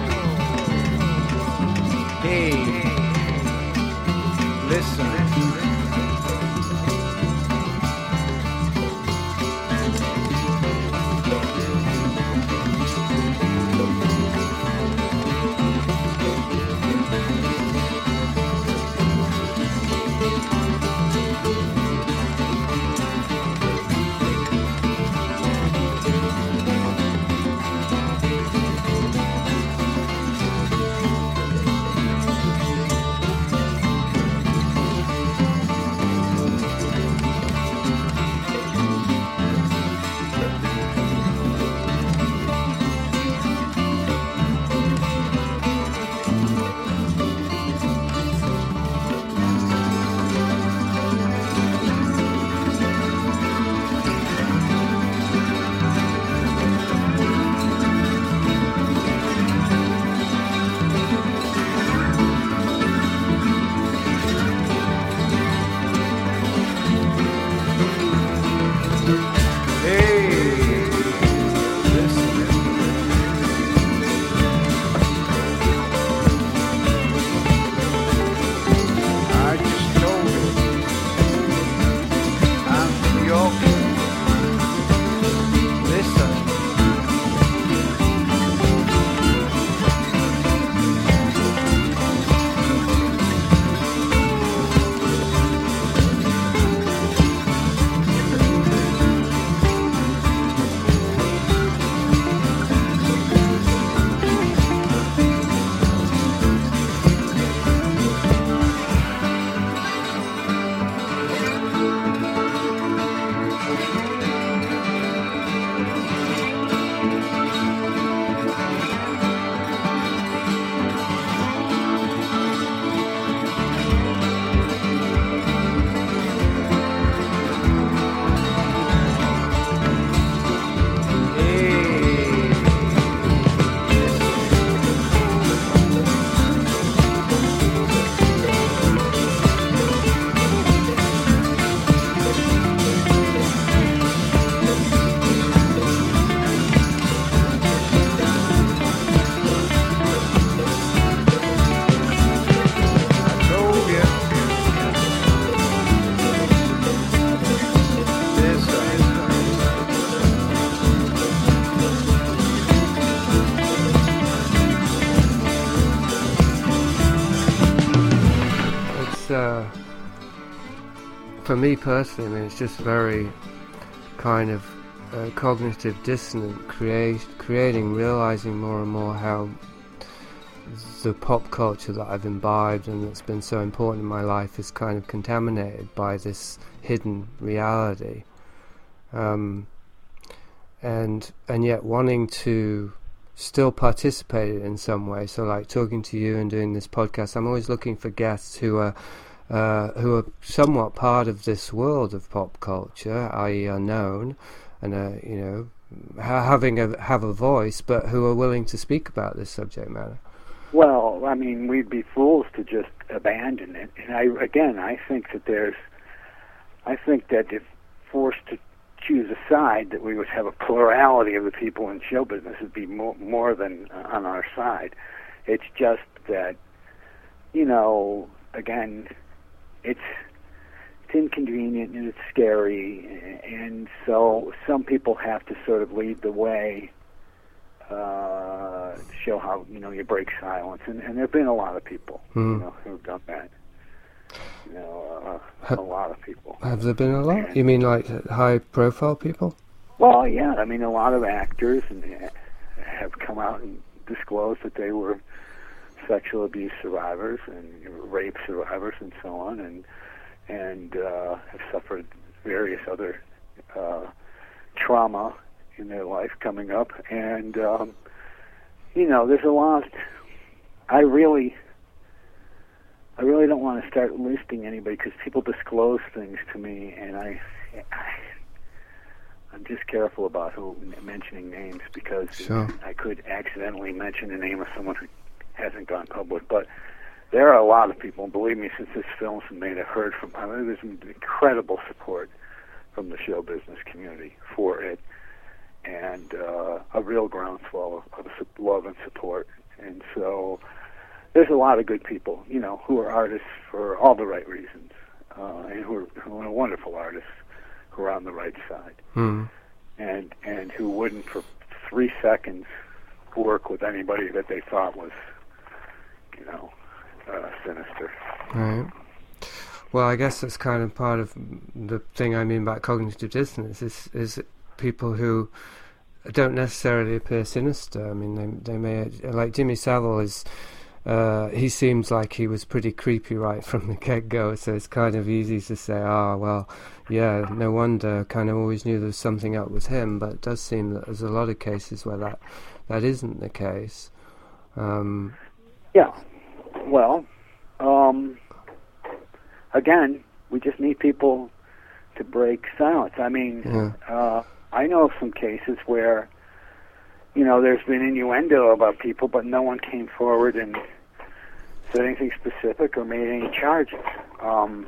hey, listen. it's uh, for me personally. I mean, it's just very kind of uh, cognitive dissonant, create, creating, realizing more and more how the pop culture that I've imbibed and that's been so important in my life is kind of contaminated by this hidden reality, um, and and yet wanting to still participate in some way. So like talking to you and doing this podcast, I'm always looking for guests who are uh, who are somewhat part of this world of pop culture, that is are known and uh, you know ha- having a have a voice, but who are willing to speak about this subject matter. Well, I mean, we'd be fools to just abandon it. And I, again, I think that there's, I think that if forced to choose a side, that we would have a plurality of the people in show business would be more, more than uh, on our side. It's just that, you know, again, it's it's inconvenient and it's scary, and so some people have to sort of lead the way. Uh, show how, you know, you break silence, and, and there have been a lot of people, mm. you know, who've done that. You know, uh, ha- a lot of people. Have there been a lot? And, you mean like high-profile people? Well, yeah. I mean, a lot of actors and have come out and disclosed that they were sexual abuse survivors and rape survivors and so on, and and uh, have suffered various other uh, trauma in their life coming up, and um, you know, there's a lot. I really, I really don't want to start listing anybody because people disclose things to me, and I, I, I'm just careful about who mentioning names because sure. I could accidentally mention the name of someone who hasn't gone public. But there are a lot of people, and believe me, since this film's been made, I've heard from. I mean, there's incredible support from the show business community for it. And uh, a real groundswell of, of love and support. And so there's a lot of good people, you know, who are artists for all the right reasons, uh, and who are, who are wonderful artists who are on the right side, mm. and and who wouldn't for three seconds work with anybody that they thought was, you know, uh, sinister. Right. Well, I guess that's kind of part of the thing I mean by cognitive dissonance is is people who don't necessarily appear sinister. I mean, they they may, like Jimmy Savile is. Uh, he seems like he was pretty creepy right from the get-go, so it's kind of easy to say, ah, oh, well, yeah, no wonder, kind of always knew there was something up with him, but it does seem that there's a lot of cases where that, that isn't the case. Um, yeah, well, um, again, we just need people to break silence. I mean, yeah. uh, I know of some cases where, you know, there's been innuendo about people, but no one came forward and said anything specific or made any charges. Um,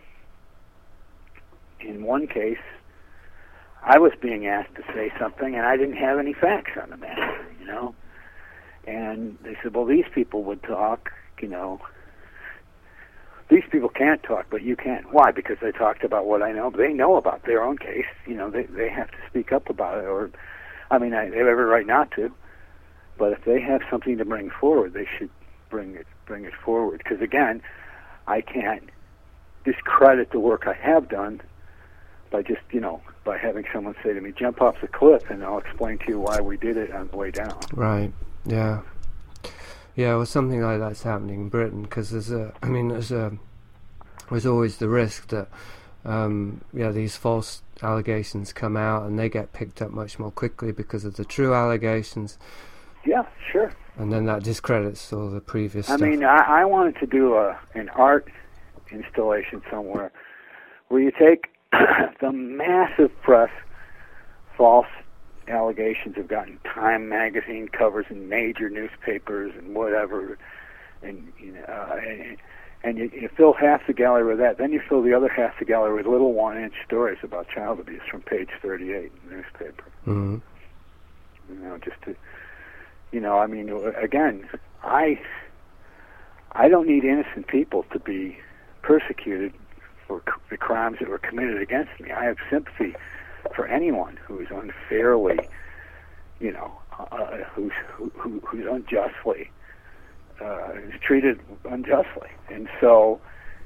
in one case, I was being asked to say something, and I didn't have any facts on the matter, you know. And they said, well, these people would talk, you know. These people can't talk, but you can. Why? Because they talked about what I know. They know about their own case. You know, they they have to speak up about it, or I mean, I, they have every right not to, but if they have something to bring forward, they should bring it bring it forward. Because again, I can't discredit the work I have done by just, you know, by having someone say to me, jump off the cliff, and I'll explain to you why we did it on the way down. Right, yeah. Yeah, well, something like that's happening in Britain, because there's a, I mean, there's a, there's always the risk that, um, yeah, these false allegations come out and they get picked up much more quickly because of the true allegations. Yeah, sure. And then that discredits all the previous I stuff. I mean, I, I wanted to do a, an art installation somewhere where you take the massive press false allegations have gotten Time magazine covers and major newspapers and whatever, and you know, uh, and, and you, you fill half the gallery with that. Then you fill the other half the gallery with little one-inch stories about child abuse from page thirty-eight in the newspaper. Mm-hmm. You know, just to, you know, I mean, again, I, I don't need innocent people to be persecuted for c- the crimes that were committed against me. I have sympathy for anyone who is unfairly, you know, uh, who's who, who, who's unjustly uh, is treated unjustly, and so,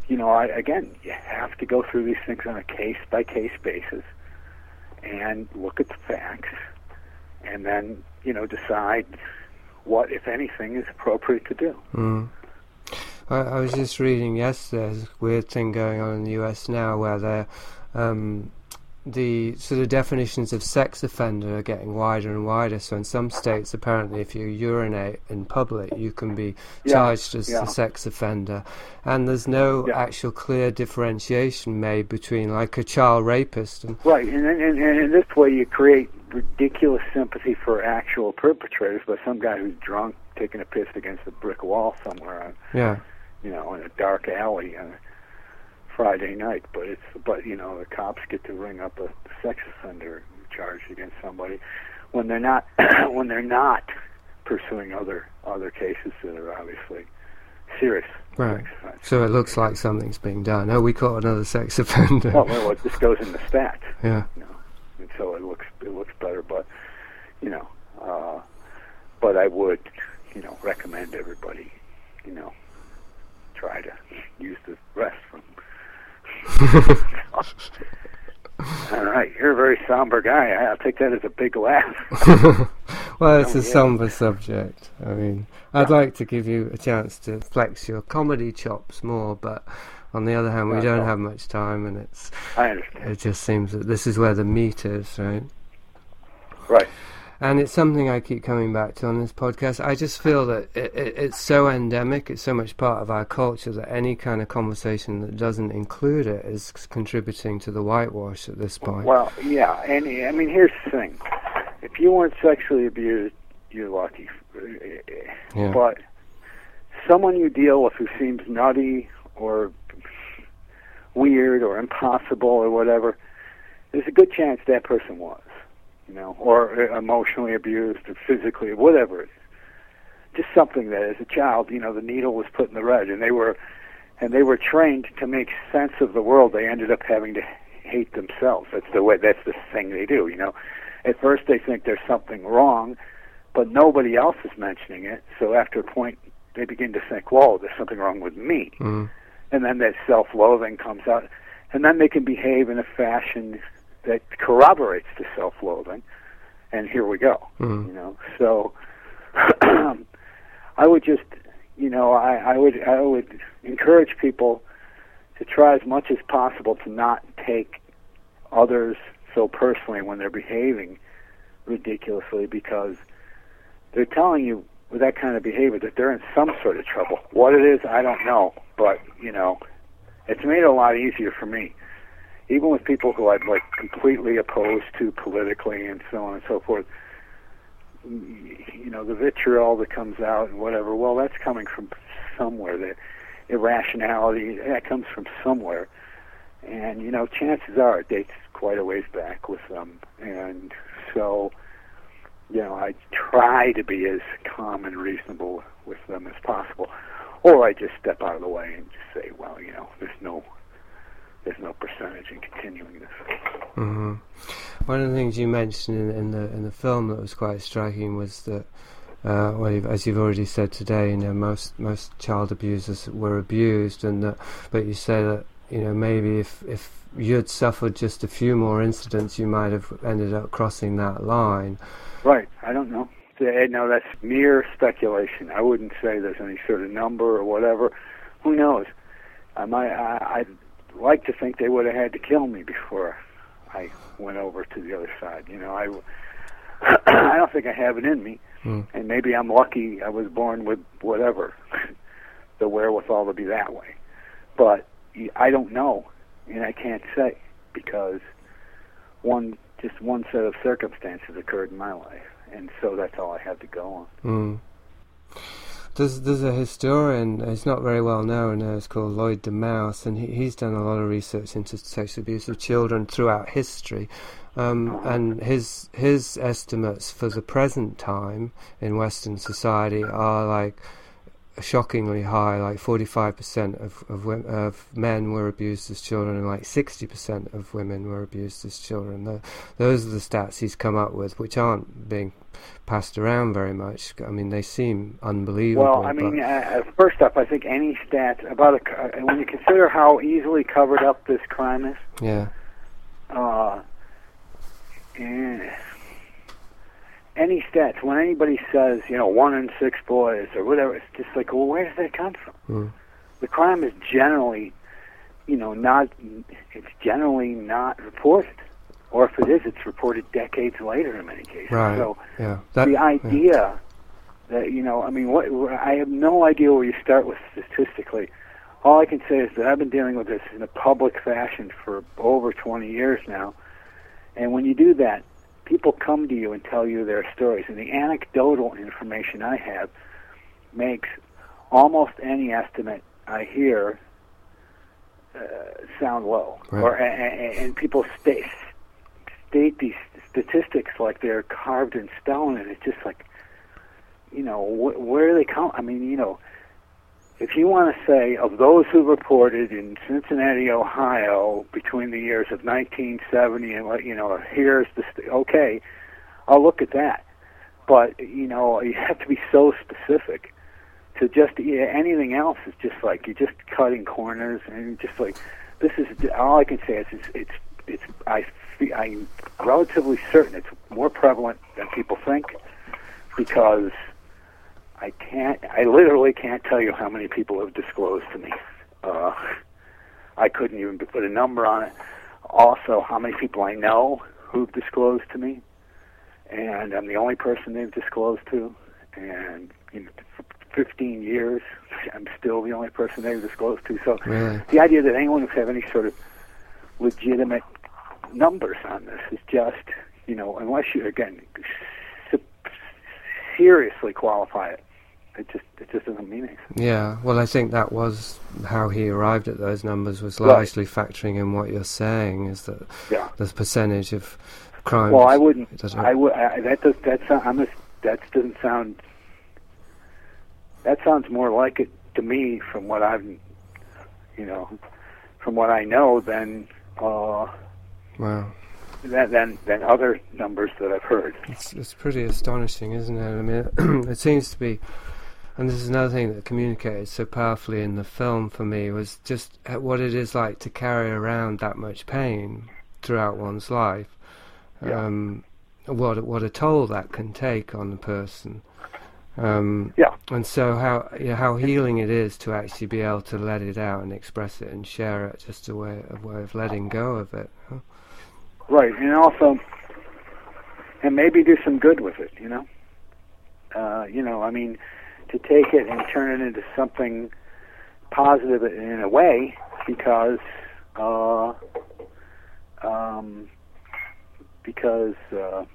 you know, I, again, you have to go through these things on a case-by-case basis and look at the facts and then, you know, decide what, if anything, is appropriate to do. Mm. I, I was just reading yesterday, there's a weird thing going on in the U S now where they're, um, the sort of definitions of sex offender are getting wider and wider. So in some states, apparently, if you urinate in public, you can be Yeah, charged as yeah. a sex offender. And there's no Yeah. actual clear differentiation made between, like, a child rapist and... Right, and, and, and in this way you create ridiculous sympathy for actual perpetrators, but some guy who's drunk taking a piss against a brick wall somewhere, on, Yeah. you know, in a dark alley on a Friday night. But it's but you know the cops get to ring up a sex offender charged against somebody when they're not when they're not pursuing other other cases that are obviously serious. Right. sex offenses. So it looks like something's being done. Oh, we caught another sex offender. Well, well, this goes in the stats. Yeah. You know, and so it looks it looks better, but you know, uh, but I would, you know, recommend everybody, you know, try to use the rest from. All right, you're a very somber guy. I'll take that as a big laugh. Well, it's Oh, a yeah. somber subject. I mean, I'd like to give you a chance to flex your comedy chops more, but on the other hand, we Right, don't well. have much time, and it's I understand. it just seems that this is where the meat is, right? Right. And it's something I keep coming back to on this podcast. I just feel that it, it, it's so endemic, it's so much part of our culture that any kind of conversation that doesn't include it is contributing to the whitewash at this point. Well, yeah, and I mean, here's the thing: if you weren't sexually abused, you're lucky. Yeah. But someone you deal with who seems nutty or weird or impossible or whatever, there's a good chance that person was, you know, or emotionally abused or physically, whatever it is. Just something that, as a child, you know, the needle was put in the red, and they were, and they were trained to make sense of the world. They ended up having to hate themselves. That's the way. That's the thing they do. You know, at first they think there's something wrong, but nobody else is mentioning it. So after a point, they begin to think, "Whoa, there's something wrong with me." Mm. And then that self-loathing comes out, and then they can behave in a fashion that corroborates the self-loathing. And here we go. Mm. You know, so I would just, you know, I, I would I would encourage people to try as much as possible to not take others so personally when they're behaving ridiculously, because they're telling you with that kind of behavior that they're in some sort of trouble. What it is, I don't know, but, you know, it's made it a lot easier for me. Even with people who I'm, like, completely opposed to politically and so on and so forth, you know, the vitriol that comes out and whatever, well, that's coming from somewhere. The irrationality, that comes from somewhere. And, you know, chances are it dates quite a ways back with them. And so, you know, I try to be as calm and reasonable with them as possible. Or I just step out of the way and just say, well, you know, there's no there's no percentage in continuing this. Mm-hmm. One of the things you mentioned in, in the in the film that was quite striking was that, uh, well, you've, as you've already said today, you know, most most child abusers were abused, and that, but you say that, you know, maybe if if you'd suffered just a few more incidents, you might have ended up crossing that line. Right. I don't know. No, that's mere speculation. I wouldn't say there's any sort of number or whatever. Who knows? I might. I, I'd like to think they would have had to kill me before I went over to the other side. You know, I. I don't think I have it in me, Mm. and maybe I'm lucky. I was born with whatever, the wherewithal to be that way. But I don't know, and I can't say, because one just one set of circumstances occurred in my life. And so that's all I have to go on. Mm. There's there's a historian, he's not very well known, uh, it's called Lloyd DeMouse, and he, he's done a lot of research into sexual abuse of children throughout history. Um, and his his estimates for the present time in Western society are like shockingly high, like forty-five percent of of, wom- of men were abused as children, and like sixty percent of women were abused as children. The, those are the stats he's come up with, which aren't being passed around very much. I mean, they seem unbelievable. Well, I mean, but, uh, first up, I think any stats about a, uh, when you consider how easily covered up this crime is, yeah, uh, eh, any stats, when anybody says, you know, one in six boys or whatever, it's just like, well, where does that come from? mm. The crime is generally, you know, not, it's generally not reported. Or if it is, it's reported decades later in many cases. Right. So yeah. That, the idea yeah. that, you know, I mean, what, I have no idea where you start with statistically. All I can say is that I've been dealing with this in a public fashion for over twenty years now. And when you do that, people come to you and tell you their stories. And the anecdotal information I have makes almost any estimate I hear uh, sound low. Right. Or and, and people state, state these statistics like they're carved in stone, and it's just like, you know, wh- where do they come? I mean, you know, if you want to say of those who reported in Cincinnati, Ohio, between the years of nineteen seventy and, you know, here's the, st- okay, I'll look at that. But, you know, you have to be so specific. To just, yeah, anything else is just like, you're just cutting corners, and just like, this is, all I can say is it's, it's, it's I feel, I'm relatively certain it's more prevalent than people think, because I can't, I literally can't tell you how many people have disclosed to me. Uh, I couldn't even put a number on it. Also, how many people I know who've disclosed to me, and I'm the only person they've disclosed to, and, you know, for fifteen years, I'm still the only person they've disclosed to. So Really? the idea that anyone would have any sort of legitimate numbers on this is just, you know, unless you, again, seriously qualify it, it just it just doesn't mean anything. Yeah, well, I think that was how he arrived at those numbers, was Right. largely factoring in what you're saying, is that Yeah. the percentage of crimes. Well, I wouldn't. doesn't- I would. I, that does. That sound. I'm. A, that doesn't sound. That sounds more like it to me, from what I've, you know, from what I know, than uh, Wow. than, than than other numbers that I've heard. It's, it's pretty astonishing, isn't it? I mean, it seems to be, and this is another thing that communicated so powerfully in the film for me, was just what it is like to carry around that much pain throughout one's life. Yeah. Um, what what a toll that can take on the person. Um, Yeah. And so how you know, how healing it is to actually be able to let it out and express it and share it, just a way a way of letting go of it. Huh? Right, and also, and maybe do some good with it. You know. Uh, you know, I mean, to take it and turn it into something positive in a way, because. Uh, um, because uh,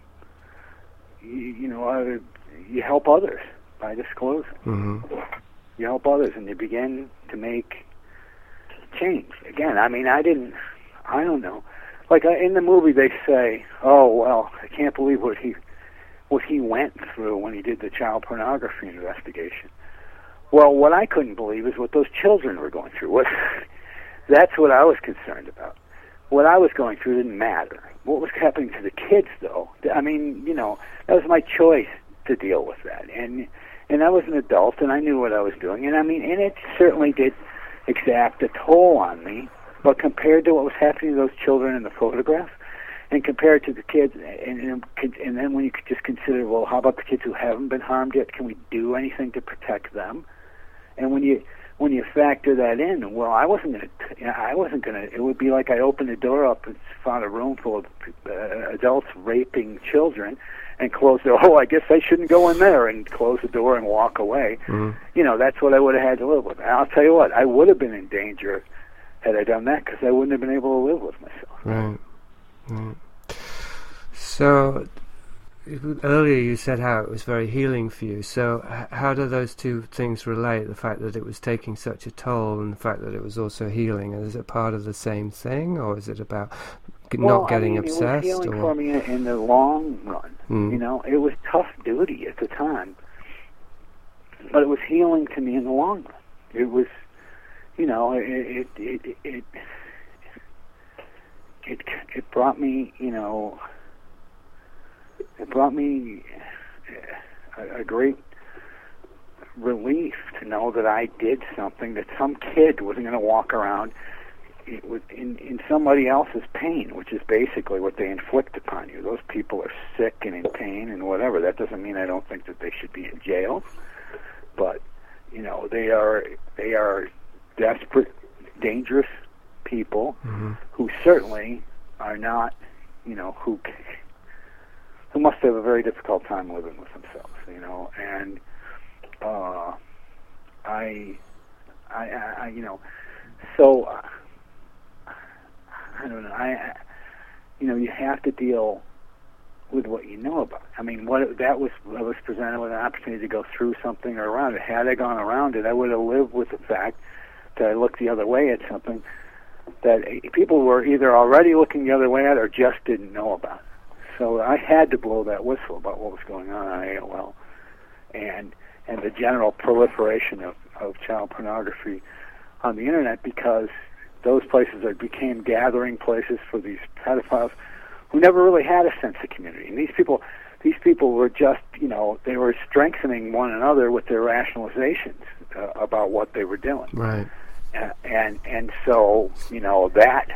you, you know uh, you help others by disclosing. Mm-hmm. You help others, and you begin to make change. Again, I mean, I didn't. I don't know. Like uh, in the movie, they say, "Oh well, I can't believe what he what he went through when he did the child pornography investigation." Well, what I couldn't believe is what those children were going through. What that's what I was concerned about. What I was going through didn't matter. What was happening to the kids, though? I mean, you know, that was my choice to deal with that, and and I was an adult, and I knew what I was doing, and I mean, and it certainly did exact a toll on me. But compared to what was happening to those children in the photograph, and compared to the kids, and and, and then when you could just consider, well, how about the kids who haven't been harmed yet? Can we do anything to protect them? And when you when you factor that in, well, I wasn't going to, I wasn't going to, it would be like I opened the door up and found a room full of uh, adults raping children and closed the door. Oh, I guess I shouldn't go in there, and close the door and walk away. Mm-hmm. You know, that's what I would have had to live with. And I'll tell you what, I would have been in danger had I done that, because I wouldn't have been able to live with myself. Right. Right. So, earlier you said how it was very healing for you. So h- how do those two things relate? The fact that it was taking such a toll and the fact that it was also healing. Is it part of the same thing, or is it about g- Well, not getting I mean, obsessed? it was healing or? for me in, in the long run. Mm. You know, it was tough duty at the time. but it was healing to me in the long run. It was, you know, it it it it it, it brought me, you know, it brought me a, a great relief to know that I did something, that some kid wasn't going to walk around in in somebody else's pain, which is basically what they inflict upon you. Those people are sick and in pain and whatever. That doesn't mean I don't think that they should be in jail, but you know, they are they are desperate, dangerous people mm-hmm. who certainly are not, you know, who who must have a very difficult time living with themselves, you know, and uh, I, I, I, you know, so. Uh, I don't know. I, you know, you have to deal with what you know about. I mean, what that was, I was presented with an opportunity to go through something or around it. Had I gone around it, I would have lived with the fact that I looked the other way at something that people were either already looking the other way at or just didn't know about. So I had to blow that whistle about what was going on on A O L and and the general proliferation of, of child pornography on the internet, because those places are, became gathering places for these pedophiles who never really had a sense of community. And these people, these people were just, you know, they were strengthening one another with their rationalizations uh, about what they were doing. Right. Uh, and and so, you know, that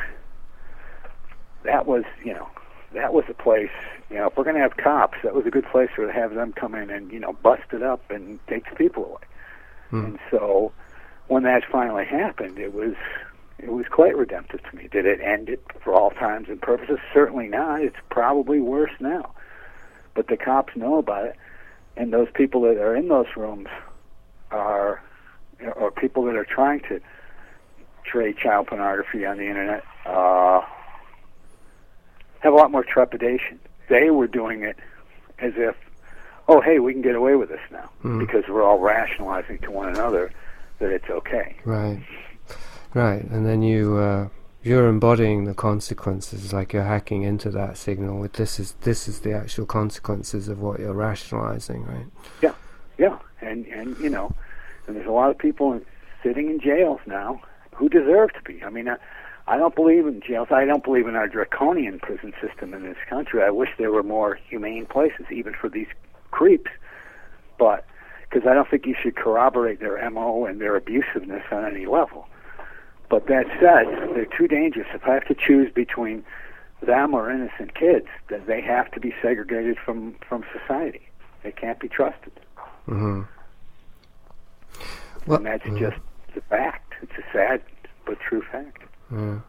that was, you know, that was a place. You know, if we're going to have cops, that was a good place to have them come in and, you know, bust it up and take the people away. Hmm. And so, when that finally happened, it was. It was quite redemptive to me. Did it end it for all times and purposes? Certainly not. It's probably worse now. But the cops know about it, and those people that are in those rooms are, or people that are trying to trade child pornography on the internet, uh, have a lot more trepidation. They were doing it as if, oh, hey, we can get away with this now, mm. because we're all rationalizing to one another that it's okay. Right. Right, and then you uh, you're embodying the consequences, like you're hacking into that signal with this is this is the actual consequences of what you're rationalizing, right? Yeah, yeah, and and you know, and there's a lot of people sitting in jails now who deserve to be. I mean, I, I don't believe in jails. I don't believe in our draconian prison system in this country. I wish there were more humane places, even for these creeps, but because I don't think you should corroborate their M O and their abusiveness on any level. But that said, they're too dangerous. If I have to choose between them or innocent kids, then they have to be segregated from, from society. They can't be trusted. Mm-hmm. Well, and that's mm-hmm. just a fact. It's a sad but true fact. Yeah.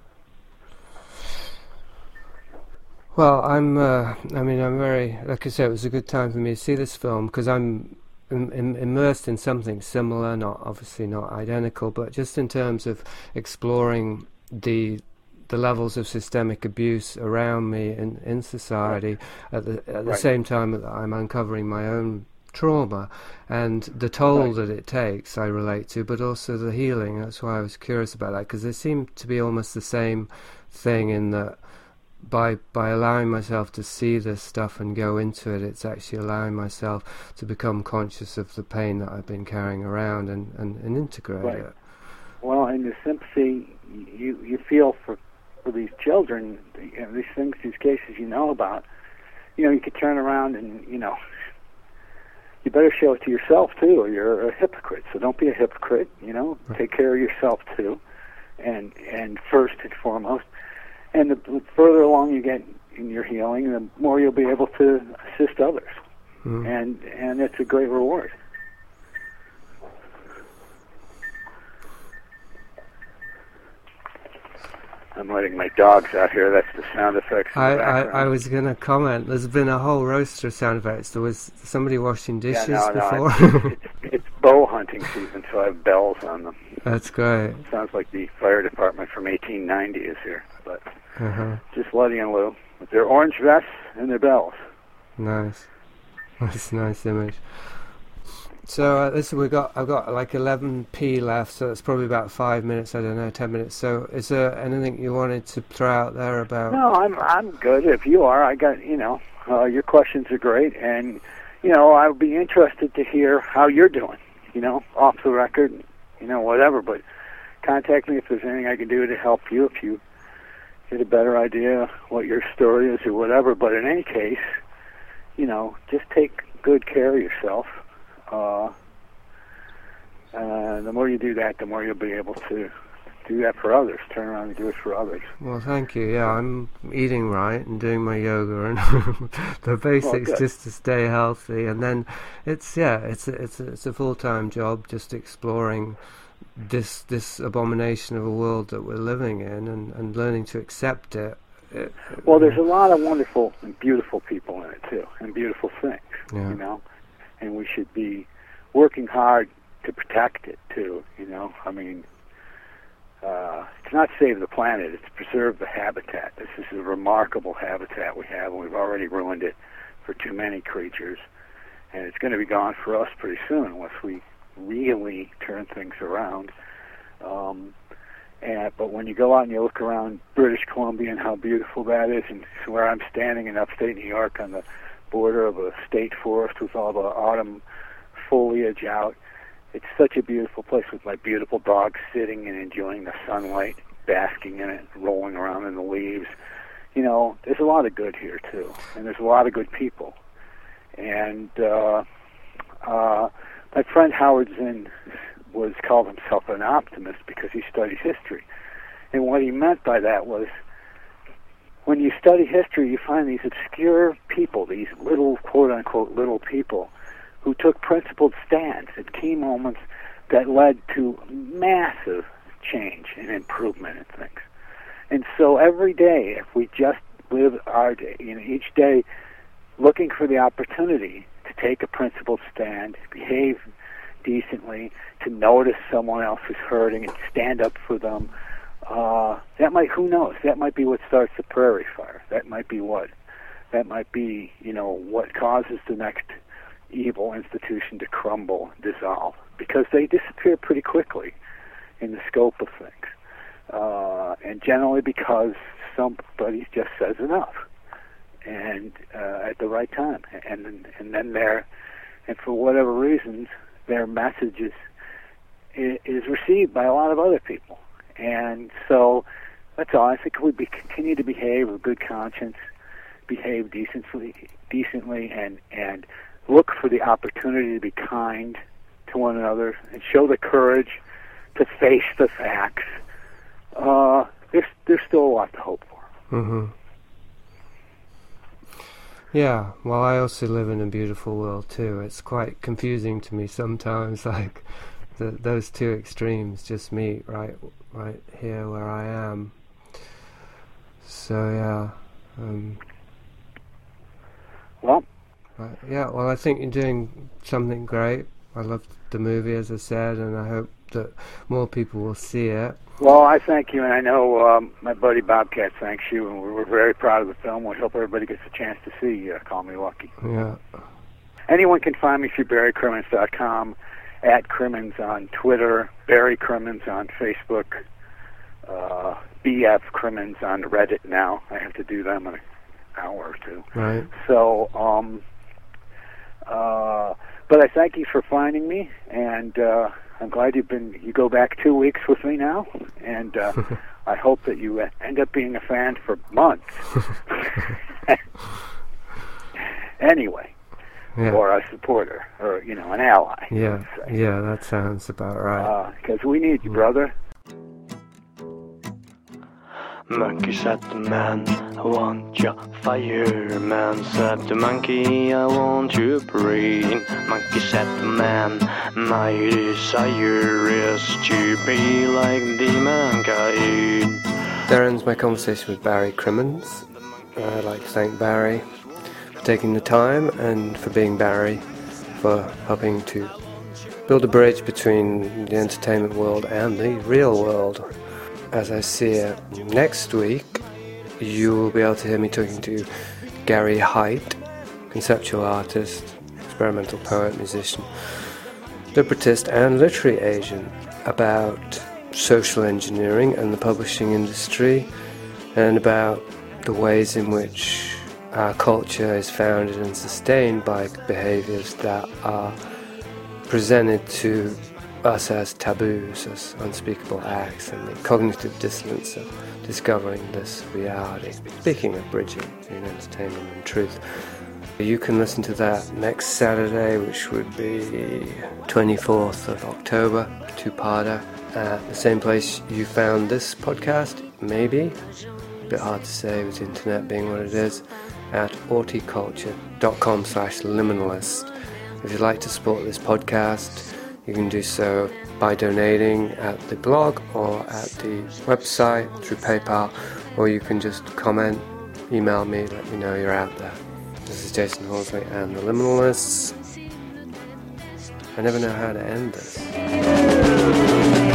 Well, I'm. Uh, I mean, I'm very. Like I said, it was a good time for me to see this film because I'm Im- im- immersed in something similar, not obviously not identical, but just in terms of exploring the the levels of systemic abuse around me in, in society at the at the right. same time that I'm uncovering my own trauma and the toll right. that it takes I relate to, but also the healing. That's why I was curious about that, because they seem to be almost the same thing in that by by allowing myself to see this stuff and go into it, it's actually allowing myself to become conscious of the pain that I've been carrying around and, and, and integrate right. it. Well, and the sympathy you you feel for for these children, you know, these things, these cases you know about, you know, you could turn around and, you know, you better show it to yourself too, or you're a hypocrite. So don't be a hypocrite, you know, right. take care of yourself too, and and first and foremost. And the further along you get in your healing, the more you'll be able to assist others, mm. and and it's a great reward. I'm letting my dogs out here. That's the sound effects. In I, the I, I was going to comment. There's been a whole roster of sound effects. There was somebody washing dishes yeah, no, before. No, it's, it's bow hunting season, so I have bells on them. That's great. Sounds like the fire department from eighteen ninety is here, but uh-huh. just letting you know with their orange vests and their bells. Nice. That's a nice image. So uh, this we got. I've got like eleven p left, so it's probably about five minutes. I don't know, ten minutes. So, is there anything you wanted to throw out there about? No, I'm I'm good. If you are, I got you know, uh, your questions are great, and you know, I would be interested to hear how you're doing. you know, off the record, you know, whatever. But contact me if there's anything I can do to help you, if you get a better idea what your story is or whatever. But in any case, you know, just take good care of yourself. Uh, uh, the more you do that, the more you'll be able to do that for others. Turn around and do it for others. Well, thank you. Yeah, I'm eating right and doing my yoga and the basics good. just to stay healthy. And then it's yeah, it's a, it's a, it's a full-time job, just exploring this this abomination of a world that we're living in and, and learning to accept it. it well, there's a lot of wonderful and beautiful people in it too, and beautiful things. Yeah. You know, and we should be working hard to protect it too. You know, I mean. Uh, to not save the planet, it's to preserve the habitat. This is a remarkable habitat we have, and we've already ruined it for too many creatures. And it's going to be gone for us pretty soon unless we really turn things around. Um, and, but when you go out and you look around British Columbia and how beautiful that is, and where I'm standing in upstate New York on the border of a state forest with all the autumn foliage out, it's such a beautiful place with my beautiful dog sitting and enjoying the sunlight, basking in it, rolling around in the leaves. You know, there's a lot of good here, too. And there's a lot of good people. And uh, uh, my friend Howard Zinn was called himself an optimist because he studies history. And what he meant by that was when you study history, you find these obscure people, these little, quote-unquote, little people, who took principled stands at key moments that led to massive change and improvement in things. And so every day, if we just live our day, you know, each day looking for the opportunity to take a principled stand, behave decently, to notice someone else is hurting and stand up for them, uh, that might, who knows, that might be what starts the prairie fire. That might be what, that might be, you know, what causes the next evil institution to crumble, dissolve, because they disappear pretty quickly in the scope of things, uh, and generally because somebody just says enough, and uh, at the right time, and and then they're, and for whatever reasons, their message is is received by a lot of other people, and so that's all. I think we be, continue to behave with good conscience, behave decently, decently, and and. look for the opportunity to be kind to one another and show the courage to face the facts. Uh, there's, there's still a lot to hope for. Mm-hmm. Yeah, well, I also live in a beautiful world too. It's quite confusing to me sometimes, like the, those two extremes just meet right, right here where I am. So yeah. Um, well. Right. Yeah, well, I think you're doing something great. I loved the movie, as I said, and I hope that more people will see it. Well, I thank you, and I know um, my buddy Bobcat thanks you, and we're very proud of the film. We hope everybody gets a chance to see uh, Call Me Lucky. Yeah. Anyone can find me through Barry Crimmins dot com, at Crimmins on Twitter, Barry Crimmins on Facebook, uh, B F Crimmins on Reddit now. I have to do them in an hour or two. Right. So, um... Uh, but I thank you for finding me, and uh, I'm glad you've been. You go back two weeks with me now, and uh, I hope that you end up being a fan for months. Anyway, yeah. Or a supporter, or you know, an ally. Yeah, yeah, that sounds about right. Because uh, we need you, brother. Monkey said the man, I want your fire. Man said the monkey, I want your brain. Monkey said the man, my desire is to be like the mankind. There ends my conversation with Barry Crimmins. I'd like to thank Barry for taking the time and for being Barry, for helping to build a bridge between the entertainment world and the real world. As I see it, next week you will be able to hear me talking to Gary Height, conceptual artist, experimental poet, musician, librettist and literary agent, about social engineering and the publishing industry, and about the ways in which our culture is founded and sustained by behaviors that are presented to us as taboos, as unspeakable acts, and the cognitive dissonance of discovering this reality. Speaking of bridging between entertainment and truth, you can listen to that next Saturday, which would be twenty-fourth of October, two-parter, at the same place you found this podcast, maybe. A bit hard to say with the internet being what it is, at horticulture.com slash liminalist. If you'd like to support this podcast, you can do so by donating at the blog or at the website through PayPal, or you can just comment, email me, let me know you're out there. This is Jason Horsley and the Liminalists. I never know how to end this.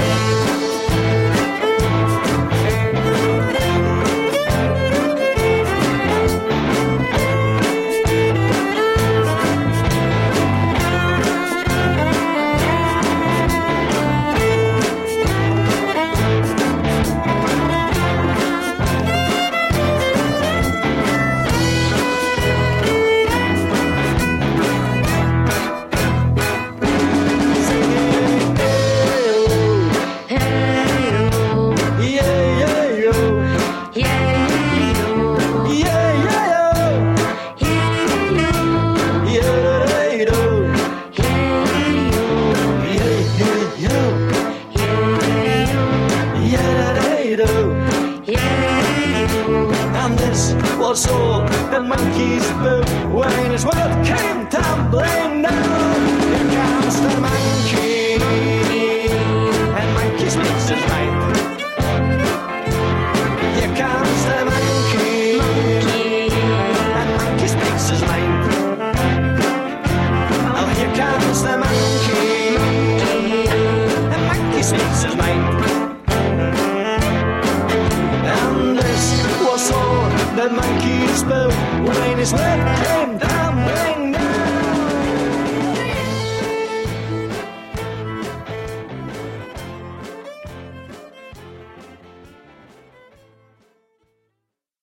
And this was all the monkey's boo when his world came tumbling down. Here comes the monkey, and monkey speaks his mind. Here comes the monkey, and monkey speaks his mind. Oh, here comes the monkey, and monkey speaks his mind. And this was all the monkey spoke when his word came